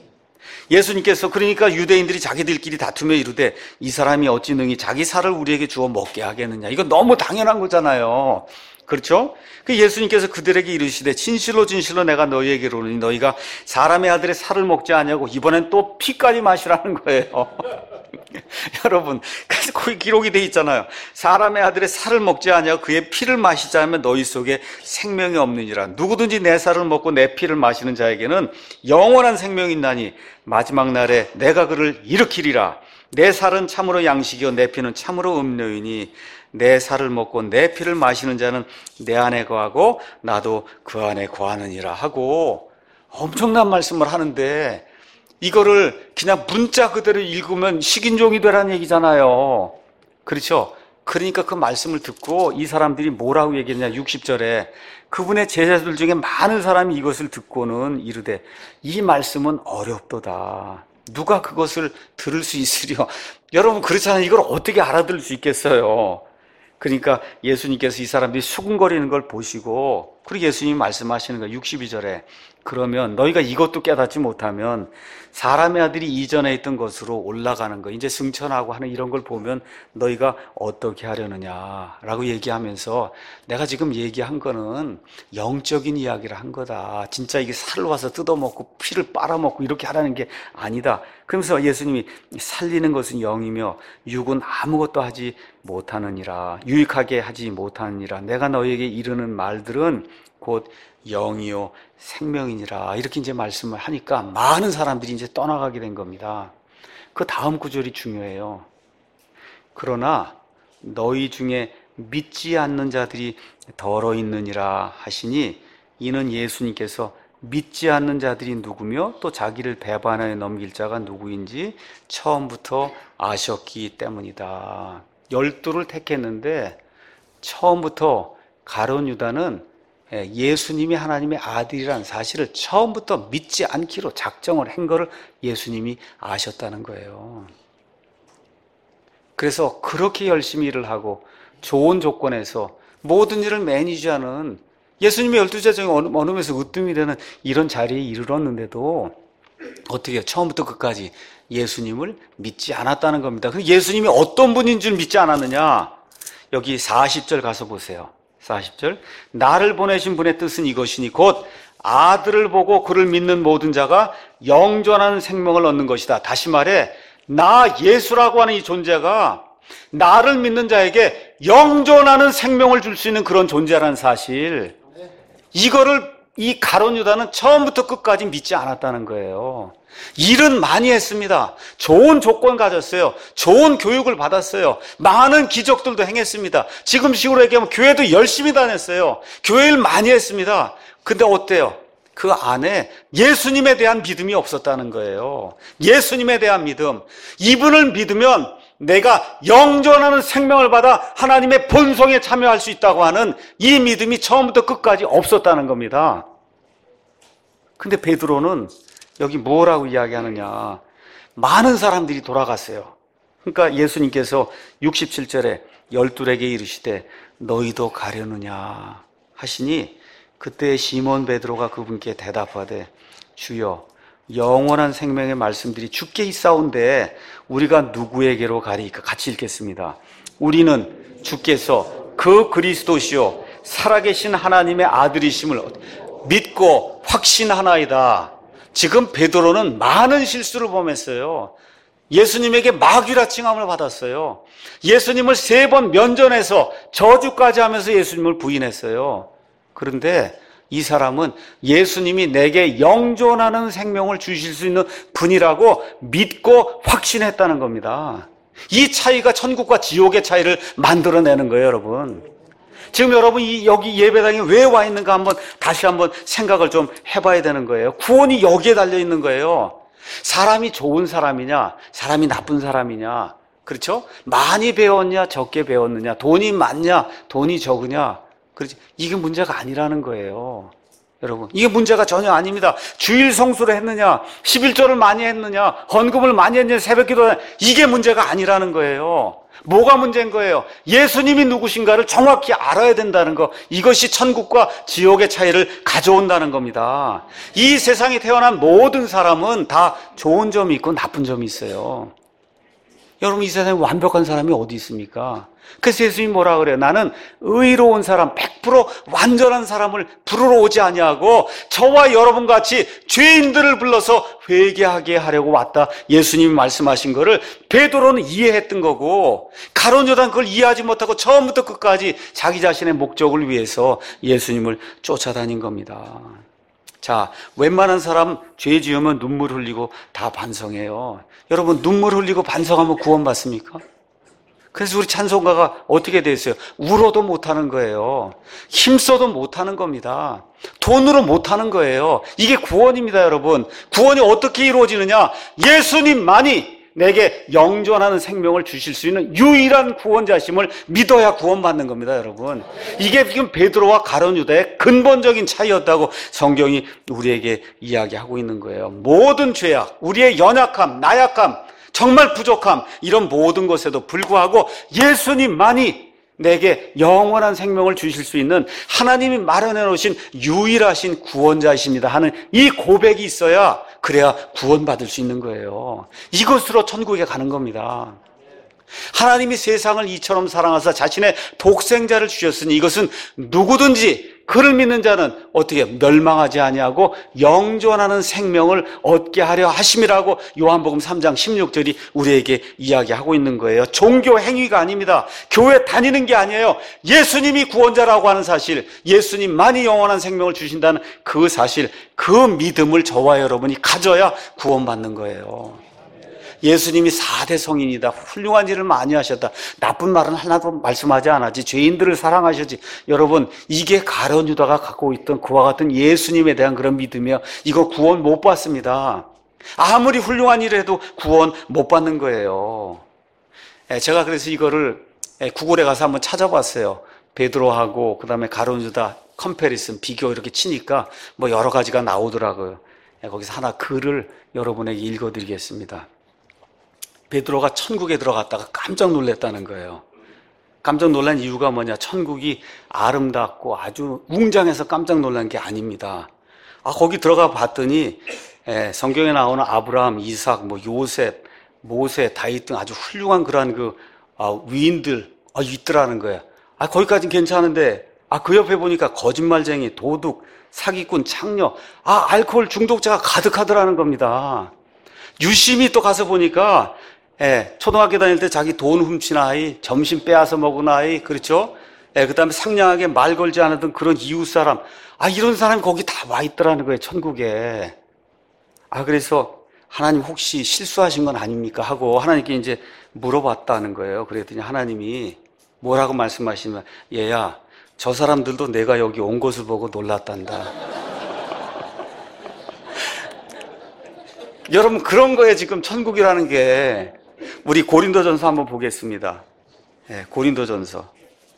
예수님께서 그러니까 유대인들이 자기들끼리 다투며 이르되 이 사람이 어찌 능히 자기 살을 우리에게 주어 먹게 하겠느냐. 이거 너무 당연한 거잖아요. 그렇죠? 그 예수님께서 그들에게 이르시되 진실로 진실로 내가 너희에게 이르노니 너희가 사람의 아들의 살을 먹지 아니하고 이번엔 또 피까지 마시라는 거예요. 여러분, 그래서 거기 기록이 돼 있잖아요. 사람의 아들의 살을 먹지 아니하고 그의 피를 마시자 하면 너희 속에 생명이 없느니라. 누구든지 내 살을 먹고 내 피를 마시는 자에게는 영원한 생명이 있나니 마지막 날에 내가 그를 일으키리라. 내 살은 참으로 양식이요 내 피는 참으로 음료이니 내 살을 먹고 내 피를 마시는 자는 내 안에 거하고 나도 그 안에 거하느니라 하고 엄청난 말씀을 하는데 이거를 그냥 문자 그대로 읽으면 식인종이 되라는 얘기잖아요. 그렇죠? 그러니까 그 말씀을 듣고 이 사람들이 뭐라고 얘기했냐. 60절에 그분의 제자들 중에 많은 사람이 이것을 듣고는 이르되 이 말씀은 어렵도다. 누가 그것을 들을 수 있으려. 여러분 그렇잖아요. 이걸 어떻게 알아들을 수 있겠어요. 그러니까 예수님께서 이 사람들이 수군거리는 걸 보시고 그리고 예수님이 말씀하시는 거예요. 62절에 그러면 너희가 이것도 깨닫지 못하면 사람의 아들이 이전에 있던 것으로 올라가는 거 이제 승천하고 하는 이런 걸 보면 너희가 어떻게 하려느냐라고 얘기하면서 내가 지금 얘기한 거는 영적인 이야기를 한 거다. 진짜 이게 살을 와서 뜯어먹고 피를 빨아먹고 이렇게 하라는 게 아니다. 그러면서 예수님이 살리는 것은 영이며 육은 아무것도 하지 못하느니라. 유익하게 하지 못하느니라. 내가 너희에게 이르는 말들은 곧 영이요 생명이니라. 이렇게 이제 말씀을 하니까 많은 사람들이 이제 떠나가게 된 겁니다. 그 다음 구절이 중요해요. 그러나 너희 중에 믿지 않는 자들이 더러 있느니라 하시니 이는 예수님께서 믿지 않는 자들이 누구며 또 자기를 배반하여 넘길 자가 누구인지 처음부터 아셨기 때문이다. 12를 택했는데 처음부터 가룟 유다는 예수님이 하나님의 아들이라는 사실을 처음부터 믿지 않기로 작정을 한 거를 예수님이 아셨다는 거예요. 그래서 그렇게 열심히 일을 하고 좋은 조건에서 모든 일을 매니지하는 예수님의 12제자 중에 어느 면에서 으뜸이 되는 이런 자리에 이르렀는데도 어떻게 해요? 처음부터 끝까지 예수님을 믿지 않았다는 겁니다. 그럼 예수님이 어떤 분인 줄 믿지 않았느냐? 여기 40절 가서 보세요. 40절 나를 보내신 분의 뜻은 이것이니 곧 아들을 보고 그를 믿는 모든 자가 영존하는 생명을 얻는 것이다. 다시 말해 나 예수라고 하는 이 존재가 나를 믿는 자에게 영존하는 생명을 줄 수 있는 그런 존재라는 사실, 이거를 이 가룟 유다는 처음부터 끝까지 믿지 않았다는 거예요. 일은 많이 했습니다. 좋은 조건 가졌어요. 좋은 교육을 받았어요. 많은 기적들도 행했습니다. 지금 식으로 얘기하면 교회도 열심히 다녔어요. 교회 일 많이 했습니다. 근데 어때요? 그 안에 예수님에 대한 믿음이 없었다는 거예요. 예수님에 대한 믿음. 이분을 믿으면 내가 영존하는 생명을 받아 하나님의 본성에 참여할 수 있다고 하는 이 믿음이 처음부터 끝까지 없었다는 겁니다. 근데 베드로는 여기 뭐라고 이야기하느냐. 많은 사람들이 돌아갔어요. 그러니까 예수님께서 67절에 12에게 이르시되 너희도 가려느냐 하시니 그때 시몬 베드로가 그분께 대답하되 주여 영원한 생명의 말씀들이 주께 있사온데 우리가 누구에게로 가리이까? 같이 읽겠습니다. 우리는 주께서 그 그리스도시요 살아계신 하나님의 아들이심을 믿고 확신하나이다. 지금 베드로는 많은 실수를 범했어요. 예수님에게 마귀라 칭함을 받았어요. 예수님을 3번 면전에서 저주까지 하면서 예수님을 부인했어요. 그런데 이 사람은 예수님이 내게 영존하는 생명을 주실 수 있는 분이라고 믿고 확신했다는 겁니다. 이 차이가 천국과 지옥의 차이를 만들어내는 거예요, 여러분. 지금 여러분 여기 예배당에 왜 와 있는가 다시 한번 생각을 좀 해봐야 되는 거예요. 구원이 여기에 달려 있는 거예요. 사람이 좋은 사람이냐, 사람이 나쁜 사람이냐, 그렇죠? 많이 배웠냐, 적게 배웠느냐, 돈이 많냐, 돈이 적으냐, 그렇지? 이게 문제가 아니라는 거예요. 여러분, 이게 문제가 전혀 아닙니다. 주일 성수를 했느냐, 11조를 많이 했느냐, 헌금을 많이 했느냐, 새벽기도 이게 문제가 아니라는 거예요. 뭐가 문제인 거예요? 예수님이 누구신가를 정확히 알아야 된다는 거. 이것이 천국과 지옥의 차이를 가져온다는 겁니다. 이 세상에 태어난 모든 사람은 다 좋은 점이 있고 나쁜 점이 있어요. 여러분, 이 세상에 완벽한 사람이 어디 있습니까? 그래서 예수님이 뭐라 그래요? 나는 의로운 사람, 100% 완전한 사람을 부르러 오지 아니하고 저와 여러분 같이 죄인들을 불러서 회개하게 하려고 왔다. 예수님이 말씀하신 거를 베드로는 이해했던 거고, 가룟 유다는 그걸 이해하지 못하고 처음부터 끝까지 자기 자신의 목적을 위해서 예수님을 쫓아다닌 겁니다. 자, 웬만한 사람 죄 지으면 눈물 흘리고 다 반성해요. 여러분, 눈물 흘리고 반성하면 구원받습니까? 그래서 우리 찬송가가 어떻게 돼 있어요? 울어도 못하는 거예요. 힘써도 못하는 겁니다. 돈으로 못하는 거예요. 이게 구원입니다, 여러분. 구원이 어떻게 이루어지느냐? 예수님만이 내게 영존하는 생명을 주실 수 있는 유일한 구원자심을 믿어야 구원받는 겁니다, 여러분. 이게 지금 베드로와 가룟 유다의 근본적인 차이였다고 성경이 우리에게 이야기하고 있는 거예요. 모든 죄악, 우리의 연약함, 나약함, 정말 부족함, 이런 모든 것에도 불구하고 예수님만이 내게 영원한 생명을 주실 수 있는 하나님이 마련해 놓으신 유일하신 구원자이십니다 하는 이 고백이 있어야, 그래야 구원받을 수 있는 거예요. 이것으로 천국에 가는 겁니다. 하나님이 세상을 이처럼 사랑하사 자신의 독생자를 주셨으니 이것은 누구든지 그를 믿는 자는 어떻게 멸망하지 아니하고 영존하는 생명을 얻게 하려 하심이라고 요한복음 3장 16절이 우리에게 이야기하고 있는 거예요. 종교 행위가 아닙니다. 교회 다니는 게 아니에요. 예수님이 구원자라고 하는 사실, 예수님만이 영원한 생명을 주신다는 그 사실, 그 믿음을 저와 여러분이 가져야 구원받는 거예요. 예수님이 4대 성인이다, 훌륭한 일을 많이 하셨다, 나쁜 말은 하나도 말씀하지 않았지, 죄인들을 사랑하셨지. 여러분, 이게 가룟 유다가 갖고 있던 그와 같은 예수님에 대한 그런 믿음이요, 이거 구원 못 받습니다. 아무리 훌륭한 일을 해도 구원 못 받는 거예요. 제가 그래서 이거를 구글에 가서 한번 찾아봤어요. 베드로하고 그 다음에 가룟 유다 컴패리슨, 비교 이렇게 치니까 뭐 여러 가지가 나오더라고요. 거기서 하나 글을 여러분에게 읽어드리겠습니다. 베드로가 천국에 들어갔다가 깜짝 놀랐다는 거예요. 깜짝 놀란 이유가 뭐냐? 천국이 아름답고 아주 웅장해서 깜짝 놀란 게 아닙니다. 거기 들어가 봤더니 성경에 나오는 아브라함, 이삭, 요셉, 모세, 다윗 등 아주 훌륭한 그러한 위인들 있더라는 거예요. 거기까지는 괜찮은데 그 옆에 보니까 거짓말쟁이, 도둑, 사기꾼, 창녀, 알코올 중독자가 가득하더라는 겁니다. 유심히 또 가서 보니까 초등학교 다닐 때 자기 돈 훔친 아이, 점심 빼앗아 먹은 아이, 그렇죠? 그 다음에 상냥하게 말 걸지 않았던 그런 이웃 사람, 이런 사람이 거기 다 와 있더라는 거예요, 천국에. 그래서 하나님 혹시 실수하신 건 아닙니까? 하고 하나님께 이제 물어봤다는 거예요. 그랬더니 하나님이 뭐라고 말씀하시면, 얘야, 저 사람들도 내가 여기 온 것을 보고 놀랐단다. 여러분, 그런 거에 지금 천국이라는 게, 우리 고린도전서 한번 보겠습니다. 고린도전서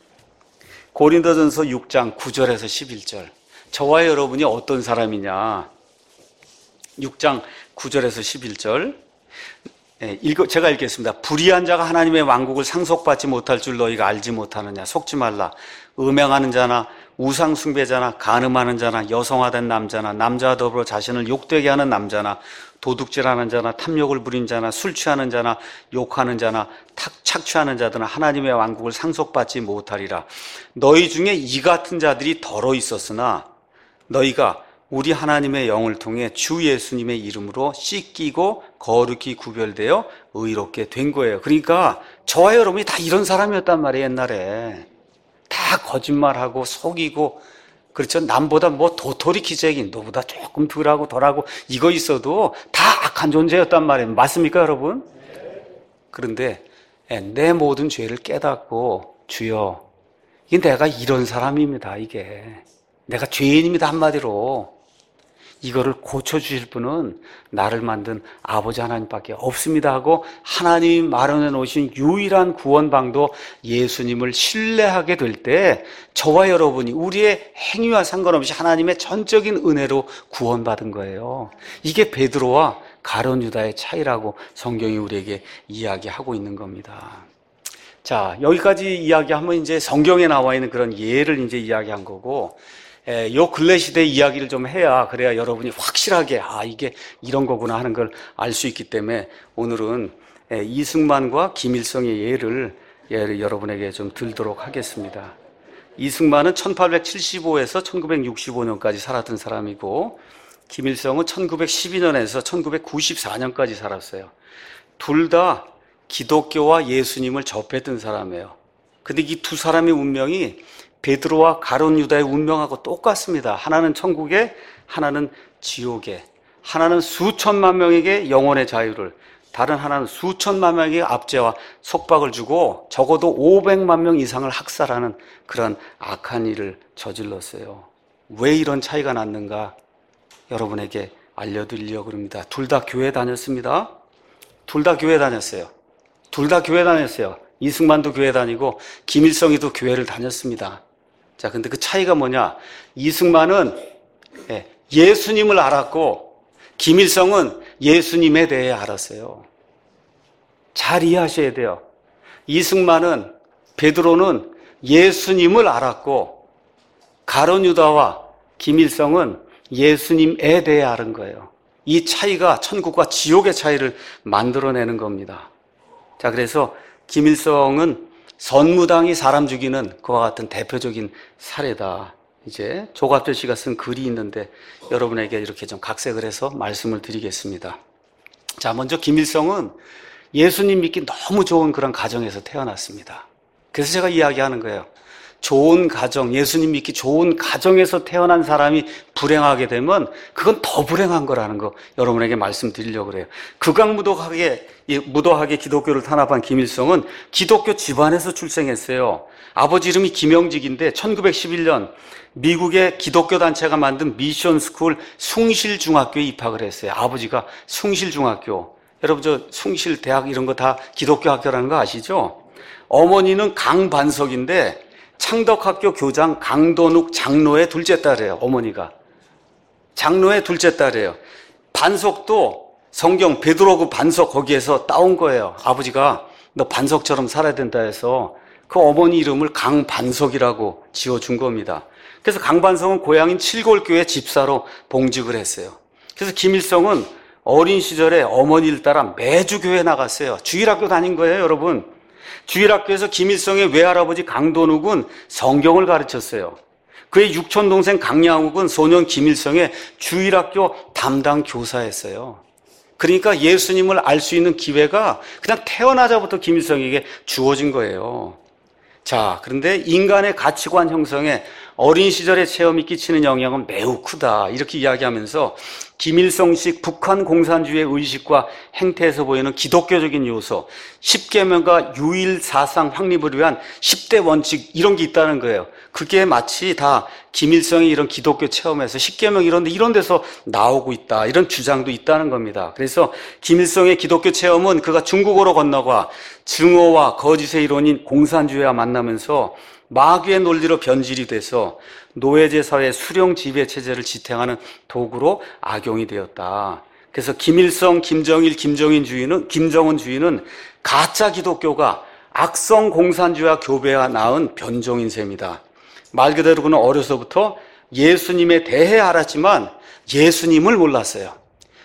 6장 9절에서 11절. 저와 여러분이 어떤 사람이냐? 6장 9절에서 11절. 제가 읽겠습니다. 불의한 자가 하나님의 왕국을 상속받지 못할 줄 너희가 알지 못하느냐. 속지 말라. 음행하는 자나 우상 숭배자나 간음하는 자나 여성화된 남자나 남자와 더불어 자신을 욕되게 하는 남자나 도둑질하는 자나 탐욕을 부린 자나 술 취하는 자나 욕하는 자나 착취하는 자들은 하나님의 왕국을 상속받지 못하리라. 너희 중에 이 같은 자들이 덜어 있었으나 너희가 우리 하나님의 영을 통해 주 예수님의 이름으로 씻기고 거룩히 구별되어 의롭게 된 거예요. 그러니까 저와 여러분이 다 이런 사람이었단 말이에요. 옛날에 다 거짓말하고 속이고, 그렇죠. 남보다 뭐 도토리 기재기, 너보다 조금 덜하고 덜하고 이거 있어도 다 악한 존재였단 말이에요. 맞습니까, 여러분? 그런데 내 모든 죄를 깨닫고, 주여, 이게 내가 이런 사람입니다. 이게 내가 죄인입니다. 한마디로 이거를 고쳐주실 분은 나를 만든 아버지 하나님밖에 없습니다 하고, 하나님이 마련해 놓으신 유일한 구원방도 예수님을 신뢰하게 될 때 저와 여러분이 우리의 행위와 상관없이 하나님의 전적인 은혜로 구원받은 거예요. 이게 베드로와 가룟 유다의 차이라고 성경이 우리에게 이야기하고 있는 겁니다. 자, 여기까지 이야기하면 이제 성경에 나와 있는 그런 예를 이제 이야기한 거고, 요 근래 시대 이야기를 좀 해야, 그래야 여러분이 확실하게 이게 이런 거구나 하는 걸 알 수 있기 때문에 오늘은 이승만과 김일성의 예를 여러분에게 좀 들도록 하겠습니다. 이승만은 1875에서 1965년까지 살았던 사람이고, 김일성은 1912년에서 1994년까지 살았어요. 둘 다 기독교와 예수님을 접했던 사람이에요. 근데 이 두 사람의 운명이 베드로와 가룟 유다의 운명하고 똑같습니다. 하나는 천국에, 하나는 지옥에. 하나는 수천만 명에게 영혼의 자유를, 다른 하나는 수천만 명에게 압제와 속박을 주고 적어도 500만 명 이상을 학살하는 그런 악한 일을 저질렀어요. 왜 이런 차이가 났는가 여러분에게 알려드리려고 합니다. 둘 다 교회 다녔습니다. 둘 다 교회 다녔어요. 둘 다 교회 다녔어요. 이승만도 교회 다니고 김일성이도 교회를 다녔습니다. 자, 근데 그 차이가 뭐냐? 이승만은 예수님을 알았고 김일성은 예수님에 대해 알았어요. 잘 이해하셔야 돼요. 이승만은, 베드로는 예수님을 알았고 가룟 유다와 김일성은 예수님에 대해 아는 거예요. 이 차이가 천국과 지옥의 차이를 만들어내는 겁니다. 자, 그래서 김일성은 선무당이 사람 죽이는 그와 같은 대표적인 사례다. 이제 조갑철 씨가 쓴 글이 있는데 여러분에게 이렇게 좀 각색을 해서 말씀을 드리겠습니다. 자, 먼저 김일성은 예수님 믿기 너무 좋은 그런 가정에서 태어났습니다. 그래서 제가 이야기하는 거예요. 좋은 가정, 예수님 믿기 좋은 가정에서 태어난 사람이 불행하게 되면 그건 더 불행한 거라는 거 여러분에게 말씀드리려고 그래요. 극악무도하게 기독교를 탄압한 김일성은 기독교 집안에서 출생했어요. 아버지 이름이 김영직인데 1911년 미국의 기독교 단체가 만든 미션 스쿨 숭실중학교에 입학을 했어요. 아버지가 숭실중학교. 여러분 저 숭실 대학 이런 거 다 기독교 학교라는 거 아시죠? 어머니는 강반석인데 창덕학교 교장 강돈욱 장로의 둘째 딸이에요. 어머니가 장로의 둘째 딸이에요. 반석도 성경 베드로 반석 거기에서 따온 거예요. 아버지가 너 반석처럼 살아야 된다 해서 그 어머니 이름을 강반석이라고 지어준 겁니다. 그래서 강반석은 고향인 칠골교회 집사로 봉직을 했어요. 그래서 김일성은 어린 시절에 어머니를 따라 매주 교회 나갔어요. 주일학교 다닌 거예요, 여러분. 주일학교에서 김일성의 외할아버지 강돈욱은 성경을 가르쳤어요. 그의 육촌동생 강양욱은 소년 김일성의 주일학교 담당 교사였어요. 그러니까 예수님을 알 수 있는 기회가 그냥 태어나자부터 김일성에게 주어진 거예요. 자, 그런데 인간의 가치관 형성에 어린 시절의 체험이 끼치는 영향은 매우 크다. 이렇게 이야기하면서 김일성식 북한 공산주의의 의식과 행태에서 보이는 기독교적인 요소, 10계명과 유일 사상 확립을 위한 10대 원칙 이런 게 있다는 거예요. 그게 마치 다 김일성이 이런 기독교 체험에서 10계명 이런 데서 나오고 있다. 이런 주장도 있다는 겁니다. 그래서 김일성의 기독교 체험은 그가 중국어로 건너가 증오와 거짓의 이론인 공산주의와 만나면서 마귀의 논리로 변질이 돼서 노예제 사회의 수령 지배 체제를 지탱하는 도구로 악용이 되었다. 그래서 김일성, 김정일, 김정은 주의는 가짜 기독교가 악성 공산주의와 교배가 낳은 변종인 셈이다. 말 그대로 그는 어려서부터 예수님에 대해 알았지만 예수님을 몰랐어요.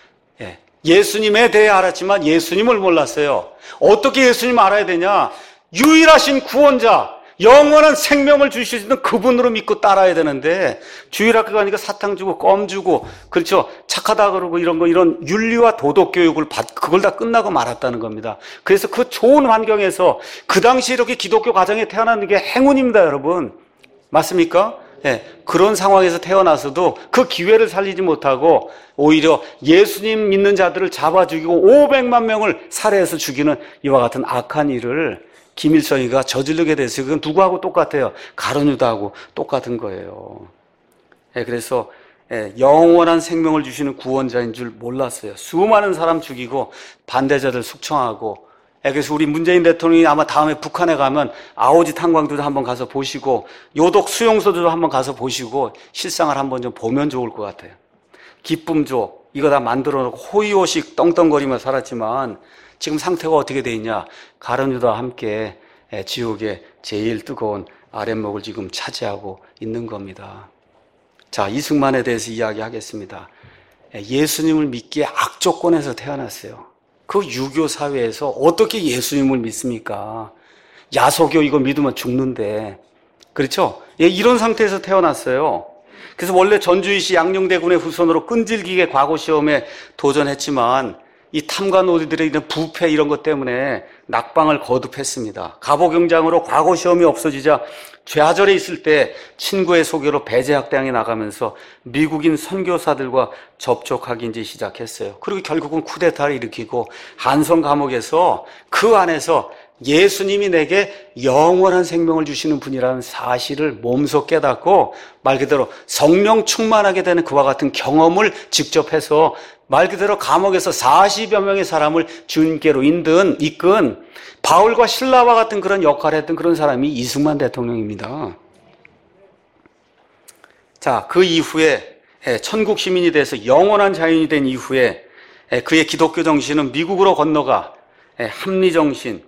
예수님에 대해 알았지만 예수님을 몰랐어요. 어떻게 예수님을 알아야 되냐? 유일하신 구원자, 영원한 생명을 주실 수 있는 그분으로 믿고 따라야 되는데, 주일학교 가니까 사탕 주고 껌 주고, 그렇죠, 착하다 그러고 이런 윤리와 도덕 교육을 그걸 다 끝나고 말았다는 겁니다. 그래서 그 좋은 환경에서 그 당시 이렇게 기독교 가정에 태어나는 게 행운입니다, 여러분. 맞습니까? 그런 상황에서 태어나서도 그 기회를 살리지 못하고 오히려 예수님 믿는 자들을 잡아 죽이고 500만 명을 살해해서 죽이는 이와 같은 악한 일을 김일성이가 저지르게 됐어요. 그건 누구하고 똑같아요? 가룟 유다하고 똑같은 거예요. 그래서 영원한 생명을 주시는 구원자인 줄 몰랐어요. 수많은 사람 죽이고 반대자들 숙청하고. 그래서 우리 문재인 대통령이 아마 다음에 북한에 가면 아오지 탄광도 한번 가서 보시고 요독 수용소도 한번 가서 보시고 실상을 한번 좀 보면 좋을 것 같아요. 기쁨조 이거 다 만들어 놓고 호의호식 떵떵거리며 살았지만 지금 상태가 어떻게 돼 있냐? 가룟 유다와 함께 지옥의 제일 뜨거운 아랫목을 지금 차지하고 있는 겁니다. 자, 이승만에 대해서 이야기하겠습니다. 예수님을 믿기에 악조건에서 태어났어요. 그 유교 사회에서 어떻게 예수님을 믿습니까? 야소교 이거 믿으면 죽는데. 그렇죠? 이런 상태에서 태어났어요. 그래서 원래 전주이시 양녕대군의 후손으로 끈질기게 과거시험에 도전했지만 이 탐관 노리들의 이런 부패 이런 것 때문에 낙방을 거듭했습니다. 갑오경장으로 과거시험이 없어지자 좌절에 있을 때 친구의 소개로 배제학당에 나가면서 미국인 선교사들과 접촉하기 이제 시작했어요. 그리고 결국은 쿠데타를 일으키고 한성 감옥에서 그 안에서 예수님이 내게 영원한 생명을 주시는 분이라는 사실을 몸소 깨닫고 말 그대로 성령 충만하게 되는 그와 같은 경험을 직접 해서 말 그대로 감옥에서 40여 명의 사람을 주님께로 이끈 바울과 실라와 같은 그런 역할을 했던 그런 사람이 이승만 대통령입니다. 자, 그 이후에 천국 시민이 돼서 영원한 자연이 된 이후에 그의 기독교 정신은 미국으로 건너가 합리정신,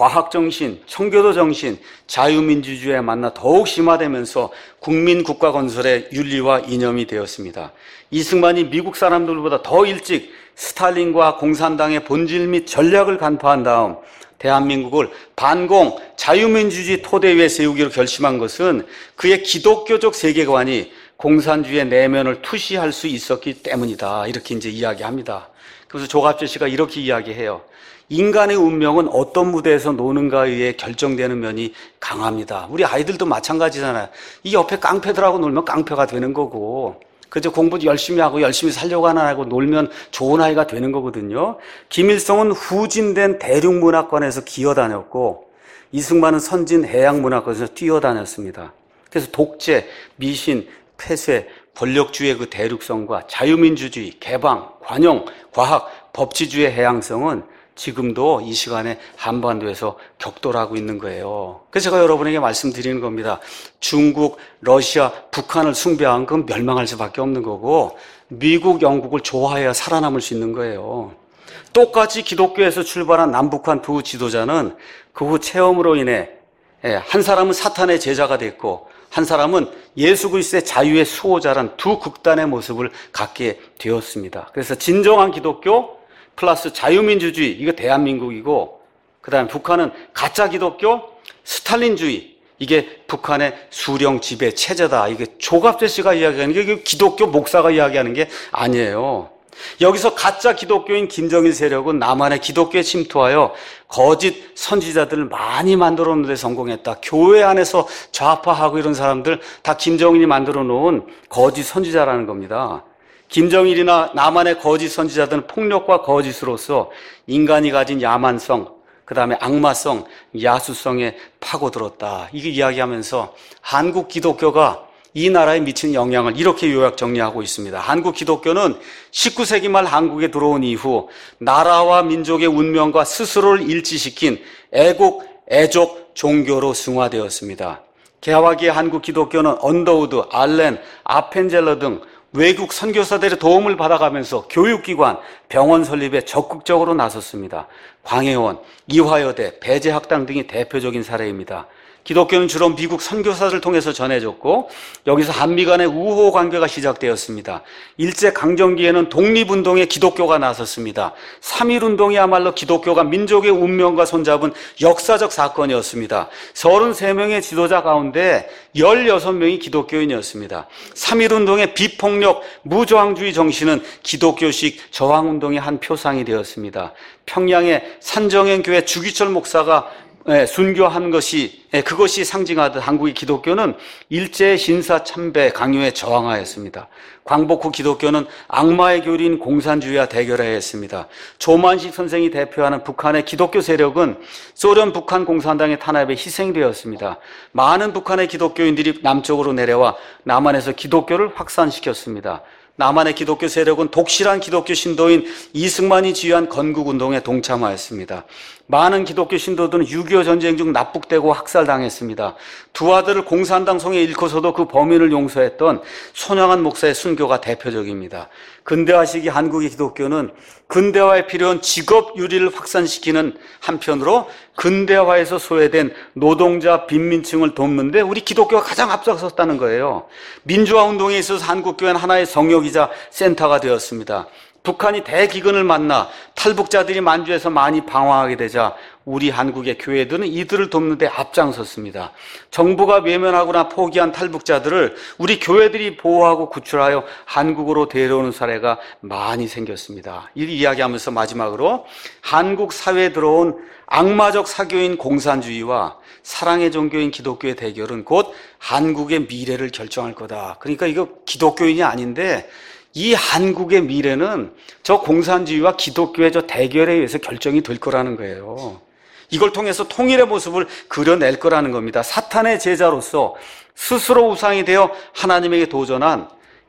과학정신, 청교도 정신, 자유민주주의에 만나 더욱 심화되면서 국민 국가 건설의 윤리와 이념이 되었습니다. 이승만이 미국 사람들보다 더 일찍 스탈린과 공산당의 본질 및 전략을 간파한 다음 대한민국을 반공 자유민주주의 토대 위에 세우기로 결심한 것은 그의 기독교적 세계관이 공산주의의 내면을 투시할 수 있었기 때문이다. 이렇게 이제 이야기합니다. 그래서 조갑재 씨가 이렇게 이야기해요. 인간의 운명은 어떤 무대에서 노는가에 의해 결정되는 면이 강합니다. 우리 아이들도 마찬가지잖아요. 이 옆에 깡패들하고 놀면 깡패가 되는 거고, 그저 공부 열심히 하고 열심히 살려고 하는 아이하고 놀면 좋은 아이가 되는 거거든요. 김일성은 후진된 대륙문화권에서 기어다녔고 이승만은 선진 해양문화권에서 뛰어다녔습니다. 그래서 독재, 미신, 폐쇄, 권력주의의 그 대륙성과 자유민주주의, 개방, 관용, 과학, 법치주의의 해양성은 지금도 이 시간에 한반도에서 격돌하고 있는 거예요. 그래서 제가 여러분에게 말씀드리는 겁니다. 중국, 러시아, 북한을 숭배한 건 멸망할 수밖에 없는 거고 미국, 영국을 좋아해야 살아남을 수 있는 거예요. 똑같이 기독교에서 출발한 남북한 두 지도자는 그 후 체험으로 인해 한 사람은 사탄의 제자가 됐고 한 사람은 예수 그리스도의 자유의 수호자란 두 극단의 모습을 갖게 되었습니다. 그래서 진정한 기독교 플러스 자유민주주의, 이거 대한민국이고, 그 다음에 북한은 가짜 기독교, 스탈린주의, 이게 북한의 수령 지배 체제다. 이게 조갑재 씨가 이야기하는 게 이게 기독교 목사가 이야기하는 게 아니에요. 여기서 가짜 기독교인 김정일 세력은 남한의 기독교에 침투하여 거짓 선지자들을 많이 만들어 놓는 데 성공했다. 교회 안에서 좌파하고 이런 사람들 다 김정일이 만들어 놓은 거짓 선지자라는 겁니다. 김정일이나 남한의 거짓 선지자들은 폭력과 거짓으로서 인간이 가진 야만성, 그 다음에 악마성, 야수성에 파고들었다. 이게 이야기하면서 한국 기독교가 이 나라에 미치는 영향을 이렇게 요약 정리하고 있습니다. 한국 기독교는 19세기 말 한국에 들어온 이후 나라와 민족의 운명과 스스로를 일치시킨 애국, 애족, 종교로 승화되었습니다. 개화기의 한국 기독교는 언더우드, 알렌, 아펜젤러 등 외국 선교사들의 도움을 받아가면서 교육기관, 병원 설립에 적극적으로 나섰습니다. 광해원, 이화여대, 배재학당 등이 대표적인 사례입니다. 기독교는 주로 미국 선교사를 통해서 전해졌고 여기서 한미 간의 우호 관계가 시작되었습니다. 일제강점기에는 독립운동에 기독교가 나섰습니다. 3.1운동이야말로 기독교가 민족의 운명과 손잡은 역사적 사건이었습니다. 33명의 지도자 가운데 16명이 기독교인이었습니다. 3.1운동의 비폭력, 무저항주의 정신은 기독교식 저항운동의 한 표상이 되었습니다. 평양의 산정행교회 주기철 목사가 순교한 그것이 상징하듯 한국의 기독교는 일제의 신사 참배 강요에 저항하였습니다. 광복 후 기독교는 악마의 교리인 공산주의와 대결해야 했습니다. 조만식 선생이 대표하는 북한의 기독교 세력은 소련 북한 공산당의 탄압에 희생되었습니다. 많은 북한의 기독교인들이 남쪽으로 내려와 남한에서 기독교를 확산시켰습니다. 남한의 기독교 세력은 독실한 기독교 신도인 이승만이 지휘한 건국운동에 동참하였습니다. 많은 기독교 신도들은 6.25 전쟁 중 납북되고 학살당했습니다. 두 아들을 공산당 송에 잃고서도 그 범인을 용서했던 손양한 목사의 순교가 대표적입니다. 근대화 시기 한국의 기독교는 근대화에 필요한 직업 유리를 확산시키는 한편으로 근대화에서 소외된 노동자, 빈민층을 돕는데 우리 기독교가 가장 앞서섰다는 거예요. 민주화 운동에 있어서 한국교회는 하나의 성역이자 센터가 되었습니다. 북한이 대기근을 만나 탈북자들이 만주에서 많이 방황하게 되자 우리 한국의 교회들은 이들을 돕는 데 앞장섰습니다. 정부가 외면하거나 포기한 탈북자들을 우리 교회들이 보호하고 구출하여 한국으로 데려오는 사례가 많이 생겼습니다. 이 이야기하면서 마지막으로 한국 사회에 들어온 악마적 사교인 공산주의와 사랑의 종교인 기독교의 대결은 곧 한국의 미래를 결정할 거다. 그러니까 이거 기독교인이 아닌데 이 한국의 미래는 저 공산주의와 기독교의 저 대결에 의해서 결정이 될 거라는 거예요. 이걸 통해서 통일의 모습을 그려낼 거라는 겁니다. 사탄의 제자로서 스스로 우상이 되어 하나님에게 도전한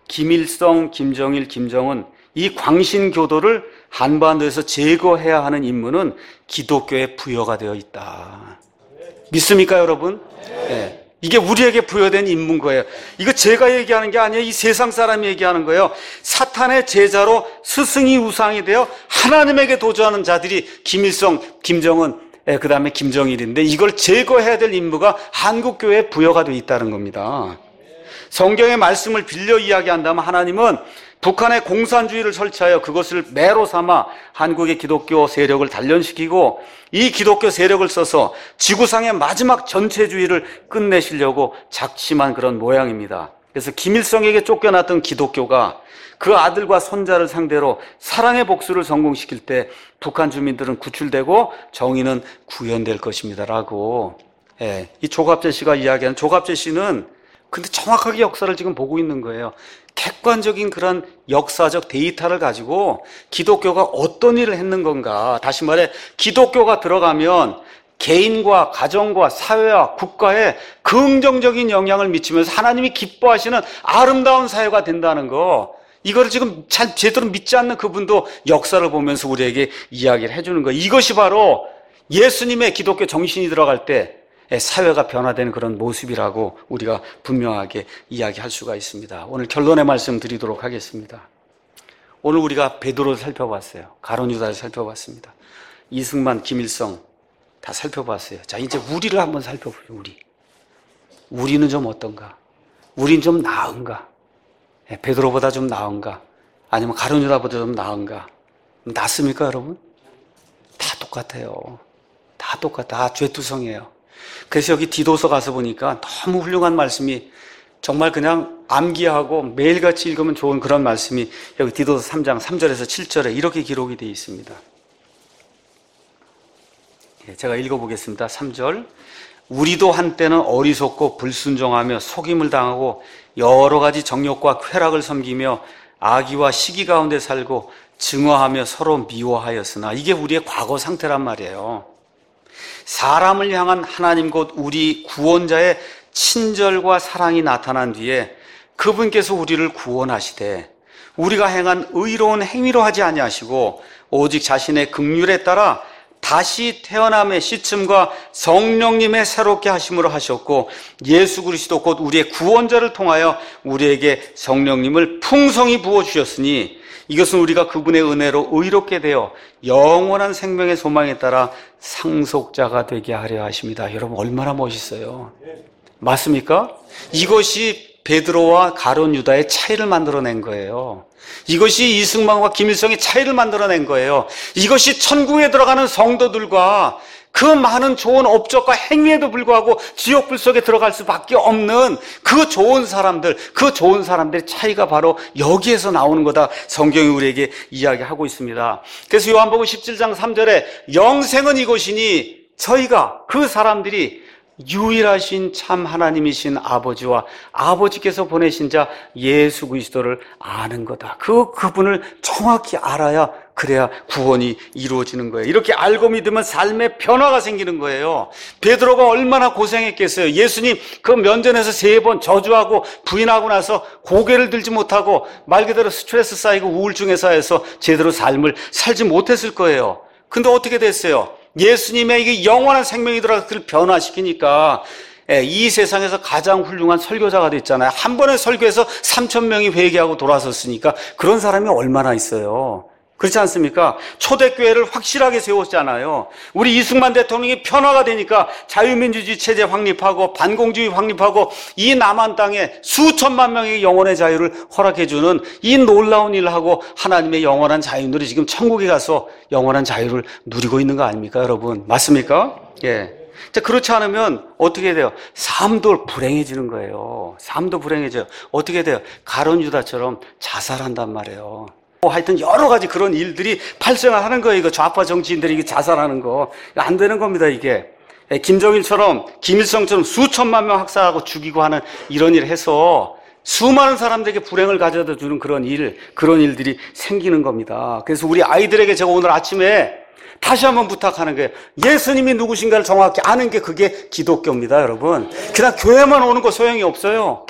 김일성, 김정일, 김정은 이 광신교도를 한반도에서 제거해야 하는 임무는 기독교에 부여가 되어 있다. 믿습니까, 여러분? 네. 이게 우리에게 부여된 임무인 거예요. 이거 제가 얘기하는 게 아니에요. 이 세상 사람이 얘기하는 거예요. 사탄의 제자로 스승이 우상이 되어 하나님에게 도전하는 자들이 김일성, 김정은, 그 다음에 김정일인데 이걸 제거해야 될 임무가 한국교회에 부여가 되어 있다는 겁니다. 성경의 말씀을 빌려 이야기한다면 하나님은 북한의 공산주의를 설치하여 그것을 매로 삼아 한국의 기독교 세력을 단련시키고 이 기독교 세력을 써서 지구상의 마지막 전체주의를 끝내시려고 작심한 그런 모양입니다. 그래서 김일성에게 쫓겨났던 기독교가 그 아들과 손자를 상대로 사랑의 복수를 성공시킬 때 북한 주민들은 구출되고 정의는 구현될 것입니다라고 이 조갑재 씨가 이야기하는 조갑재 씨는 근데 정확하게 역사를 지금 보고 있는 거예요. 객관적인 그런 역사적 데이터를 가지고 기독교가 어떤 일을 했는 건가. 다시 말해 기독교가 들어가면 개인과 가정과 사회와 국가에 긍정적인 영향을 미치면서 하나님이 기뻐하시는 아름다운 사회가 된다는 거. 이거를 지금 잘 제대로 믿지 않는 그분도 역사를 보면서 우리에게 이야기를 해주는 거예요. 이것이 바로 예수님의 기독교 정신이 들어갈 때 사회가 변화되는 그런 모습이라고 우리가 분명하게 이야기할 수가 있습니다. 오늘 결론의 말씀 드리도록 하겠습니다. 오늘 우리가 베드로를 살펴봤어요. 가룟 유다를 살펴봤습니다. 이승만, 김일성 다 살펴봤어요. 자, 이제 우리를 한번 살펴보죠. 우리는 좀 어떤가? 우린 좀 나은가? 베드로보다 좀 나은가? 아니면 가룟 유다보다 좀 나은가? 낫습니까, 여러분? 다 똑같아요. 다 똑같아. 다 죄투성이에요. 그래서 여기 디도서 가서 보니까 너무 훌륭한 말씀이 정말 그냥 암기하고 매일같이 읽으면 좋은 그런 말씀이 여기 디도서 3장 3절에서 7절에 이렇게 기록이 되어 있습니다. 제가 읽어보겠습니다. 3절. 우리도 한때는 어리석고 불순종하며 속임을 당하고 여러 가지 정욕과 쾌락을 섬기며 악의와 시기 가운데 살고 증오하며 서로 미워하였으나 이게 우리의 과거 상태란 말이에요. 사람을 향한 하나님 곧 우리 구원자의 친절과 사랑이 나타난 뒤에 그분께서 우리를 구원하시되 우리가 행한 의로운 행위로 하지 아니하시고 오직 자신의 긍휼에 따라 다시 태어남의 시침과 성령님의 새롭게 하심으로 하셨고 예수 그리스도 곧 우리의 구원자를 통하여 우리에게 성령님을 풍성히 부어주셨으니 이것은 우리가 그분의 은혜로 의롭게 되어 영원한 생명의 소망에 따라 상속자가 되게 하려 하십니다. 여러분 얼마나 멋있어요. 맞습니까? 이것이 베드로와 가룟 유다의 차이를 만들어낸 거예요. 이것이 이승만과 김일성의 차이를 만들어낸 거예요. 이것이 천국에 들어가는 성도들과 그 많은 좋은 업적과 행위에도 불구하고 지옥 불 속에 들어갈 수밖에 없는 그 좋은 사람들의 차이가 바로 여기에서 나오는 거다. 성경이 우리에게 이야기하고 있습니다. 그래서 요한복음 17장 3절에 영생은 이것이니 저희가 그 사람들이 유일하신 참 하나님이신 아버지와 아버지께서 보내신 자 예수 그리스도를 아는 거다. 그분을 정확히 알아야 그래야 구원이 이루어지는 거예요. 이렇게 알고 믿으면 삶의 변화가 생기는 거예요. 베드로가 얼마나 고생했겠어요. 예수님 그 면전에서 3번 저주하고 부인하고 나서 고개를 들지 못하고 말 그대로 스트레스 쌓이고 우울증에 쌓여서 제대로 삶을 살지 못했을 거예요. 근데 어떻게 됐어요? 예수님의 이게 영원한 생명이 들어가서 그를 변화시키니까 이 세상에서 가장 훌륭한 설교자가 됐잖아요. 한 번에 설교해서 3,000명이 회개하고 돌아섰으니까 그런 사람이 얼마나 있어요. 그렇지 않습니까? 초대교회를 확실하게 세웠잖아요. 우리 이승만 대통령이 변화가 되니까 자유민주주의 체제 확립하고 반공주의 확립하고 이 남한 땅에 수천만 명의 영혼의 자유를 허락해주는 이 놀라운 일을 하고 하나님의 영원한 자유인들이 지금 천국에 가서 영원한 자유를 누리고 있는 거 아닙니까, 여러분? 맞습니까? 예. 자, 그렇지 않으면 어떻게 돼요? 삶도 불행해지는 거예요. 삶도 불행해져요. 어떻게 돼요? 가룟 유다처럼 자살한단 말이에요. 하여튼 여러 가지 그런 일들이 발생을 하는 거예요. 이거 좌파 정치인들이 이게 자살하는 거. 안 되는 겁니다, 이게. 김정일처럼, 김일성처럼 수천만 명 학살하고 죽이고 하는 이런 일을 해서 수많은 사람들에게 불행을 가져다 주는 그런 일들이 생기는 겁니다. 그래서 우리 아이들에게 제가 오늘 아침에 다시 한번 부탁하는 거예요. 예수님이 누구신가를 정확히 아는 게 그게 기독교입니다, 여러분. 그냥 교회만 오는 거 소용이 없어요.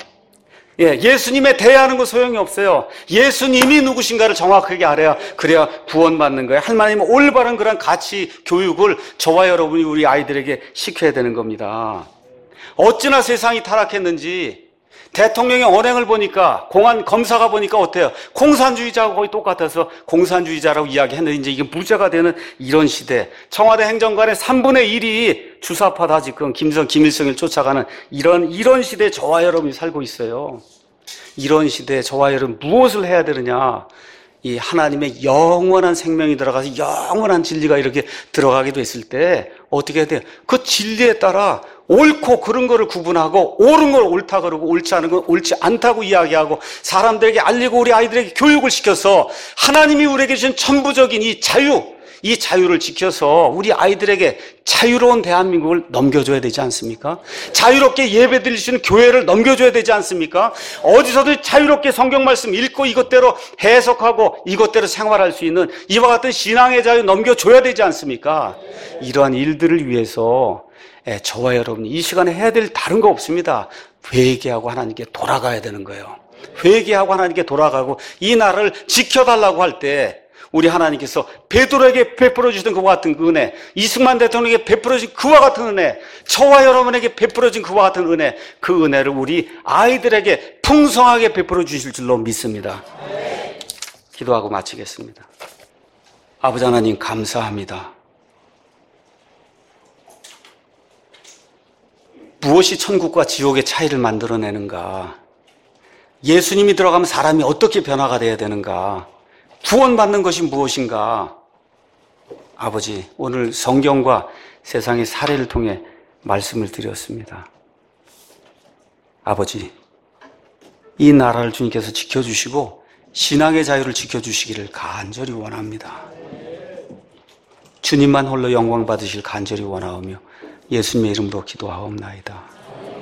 예수님에 대하는 거 소용이 없어요. 예수님이 누구신가를 정확하게 알아야 그래야 구원받는 거예요. 하나님은 올바른 그런 가치 교육을 저와 여러분이 우리 아이들에게 시켜야 되는 겁니다. 어찌나 세상이 타락했는지 대통령의 언행을 보니까 공안 검사가 보니까 어때요? 공산주의자하고 거의 똑같아서 공산주의자라고 이야기했는데 이제 이게 무죄가 되는 이런 시대. 청와대 행정관의 3분의 1이 주사파다 지금 김일성을 쫓아가는 이런 시대에 저와 여러분이 살고 있어요. 이런 시대에 저와 여러분 무엇을 해야 되느냐? 이 하나님의 영원한 생명이 들어가서 영원한 진리가 이렇게 들어가게 됐을 때 어떻게 해야 돼요? 그 진리에 따라 옳고 그른 거를 구분하고 옳은 걸 옳다 그러고 옳지 않은 건 옳지 않다고 이야기하고 사람들에게 알리고 우리 아이들에게 교육을 시켜서 하나님이 우리에게 주신 천부적인 이 자유를 지켜서 우리 아이들에게 자유로운 대한민국을 넘겨줘야 되지 않습니까? 자유롭게 예배 드릴 수 있는 교회를 넘겨줘야 되지 않습니까? 어디서든 자유롭게 성경 말씀 읽고 이것대로 해석하고 이것대로 생활할 수 있는 이와 같은 신앙의 자유 넘겨줘야 되지 않습니까? 이러한 일들을 위해서 저와 여러분이 이 시간에 해야 될 다른 거 없습니다. 회개하고 하나님께 돌아가야 되는 거예요. 회개하고 하나님께 돌아가고 이 나라를 지켜달라고 할 때 우리 하나님께서 베드로에게 베풀어 주신 그와 같은 그 은혜, 이승만 대통령에게 베풀어 주신 그와 같은 은혜, 저와 여러분에게 베풀어 준 그와 같은 은혜, 그 은혜를 우리 아이들에게 풍성하게 베풀어 주실 줄로 믿습니다. 기도하고 마치겠습니다. 아버지 하나님 감사합니다. 무엇이 천국과 지옥의 차이를 만들어내는가? 예수님이 들어가면 사람이 어떻게 변화가 돼야 되는가? 구원받는 것이 무엇인가? 아버지, 오늘 성경과 세상의 사례를 통해 말씀을 드렸습니다. 아버지, 이 나라를 주님께서 지켜주시고 신앙의 자유를 지켜주시기를 간절히 원합니다. 주님만 홀로 영광 받으실 간절히 원하오며 예수님의 이름으로 기도하옵나이다.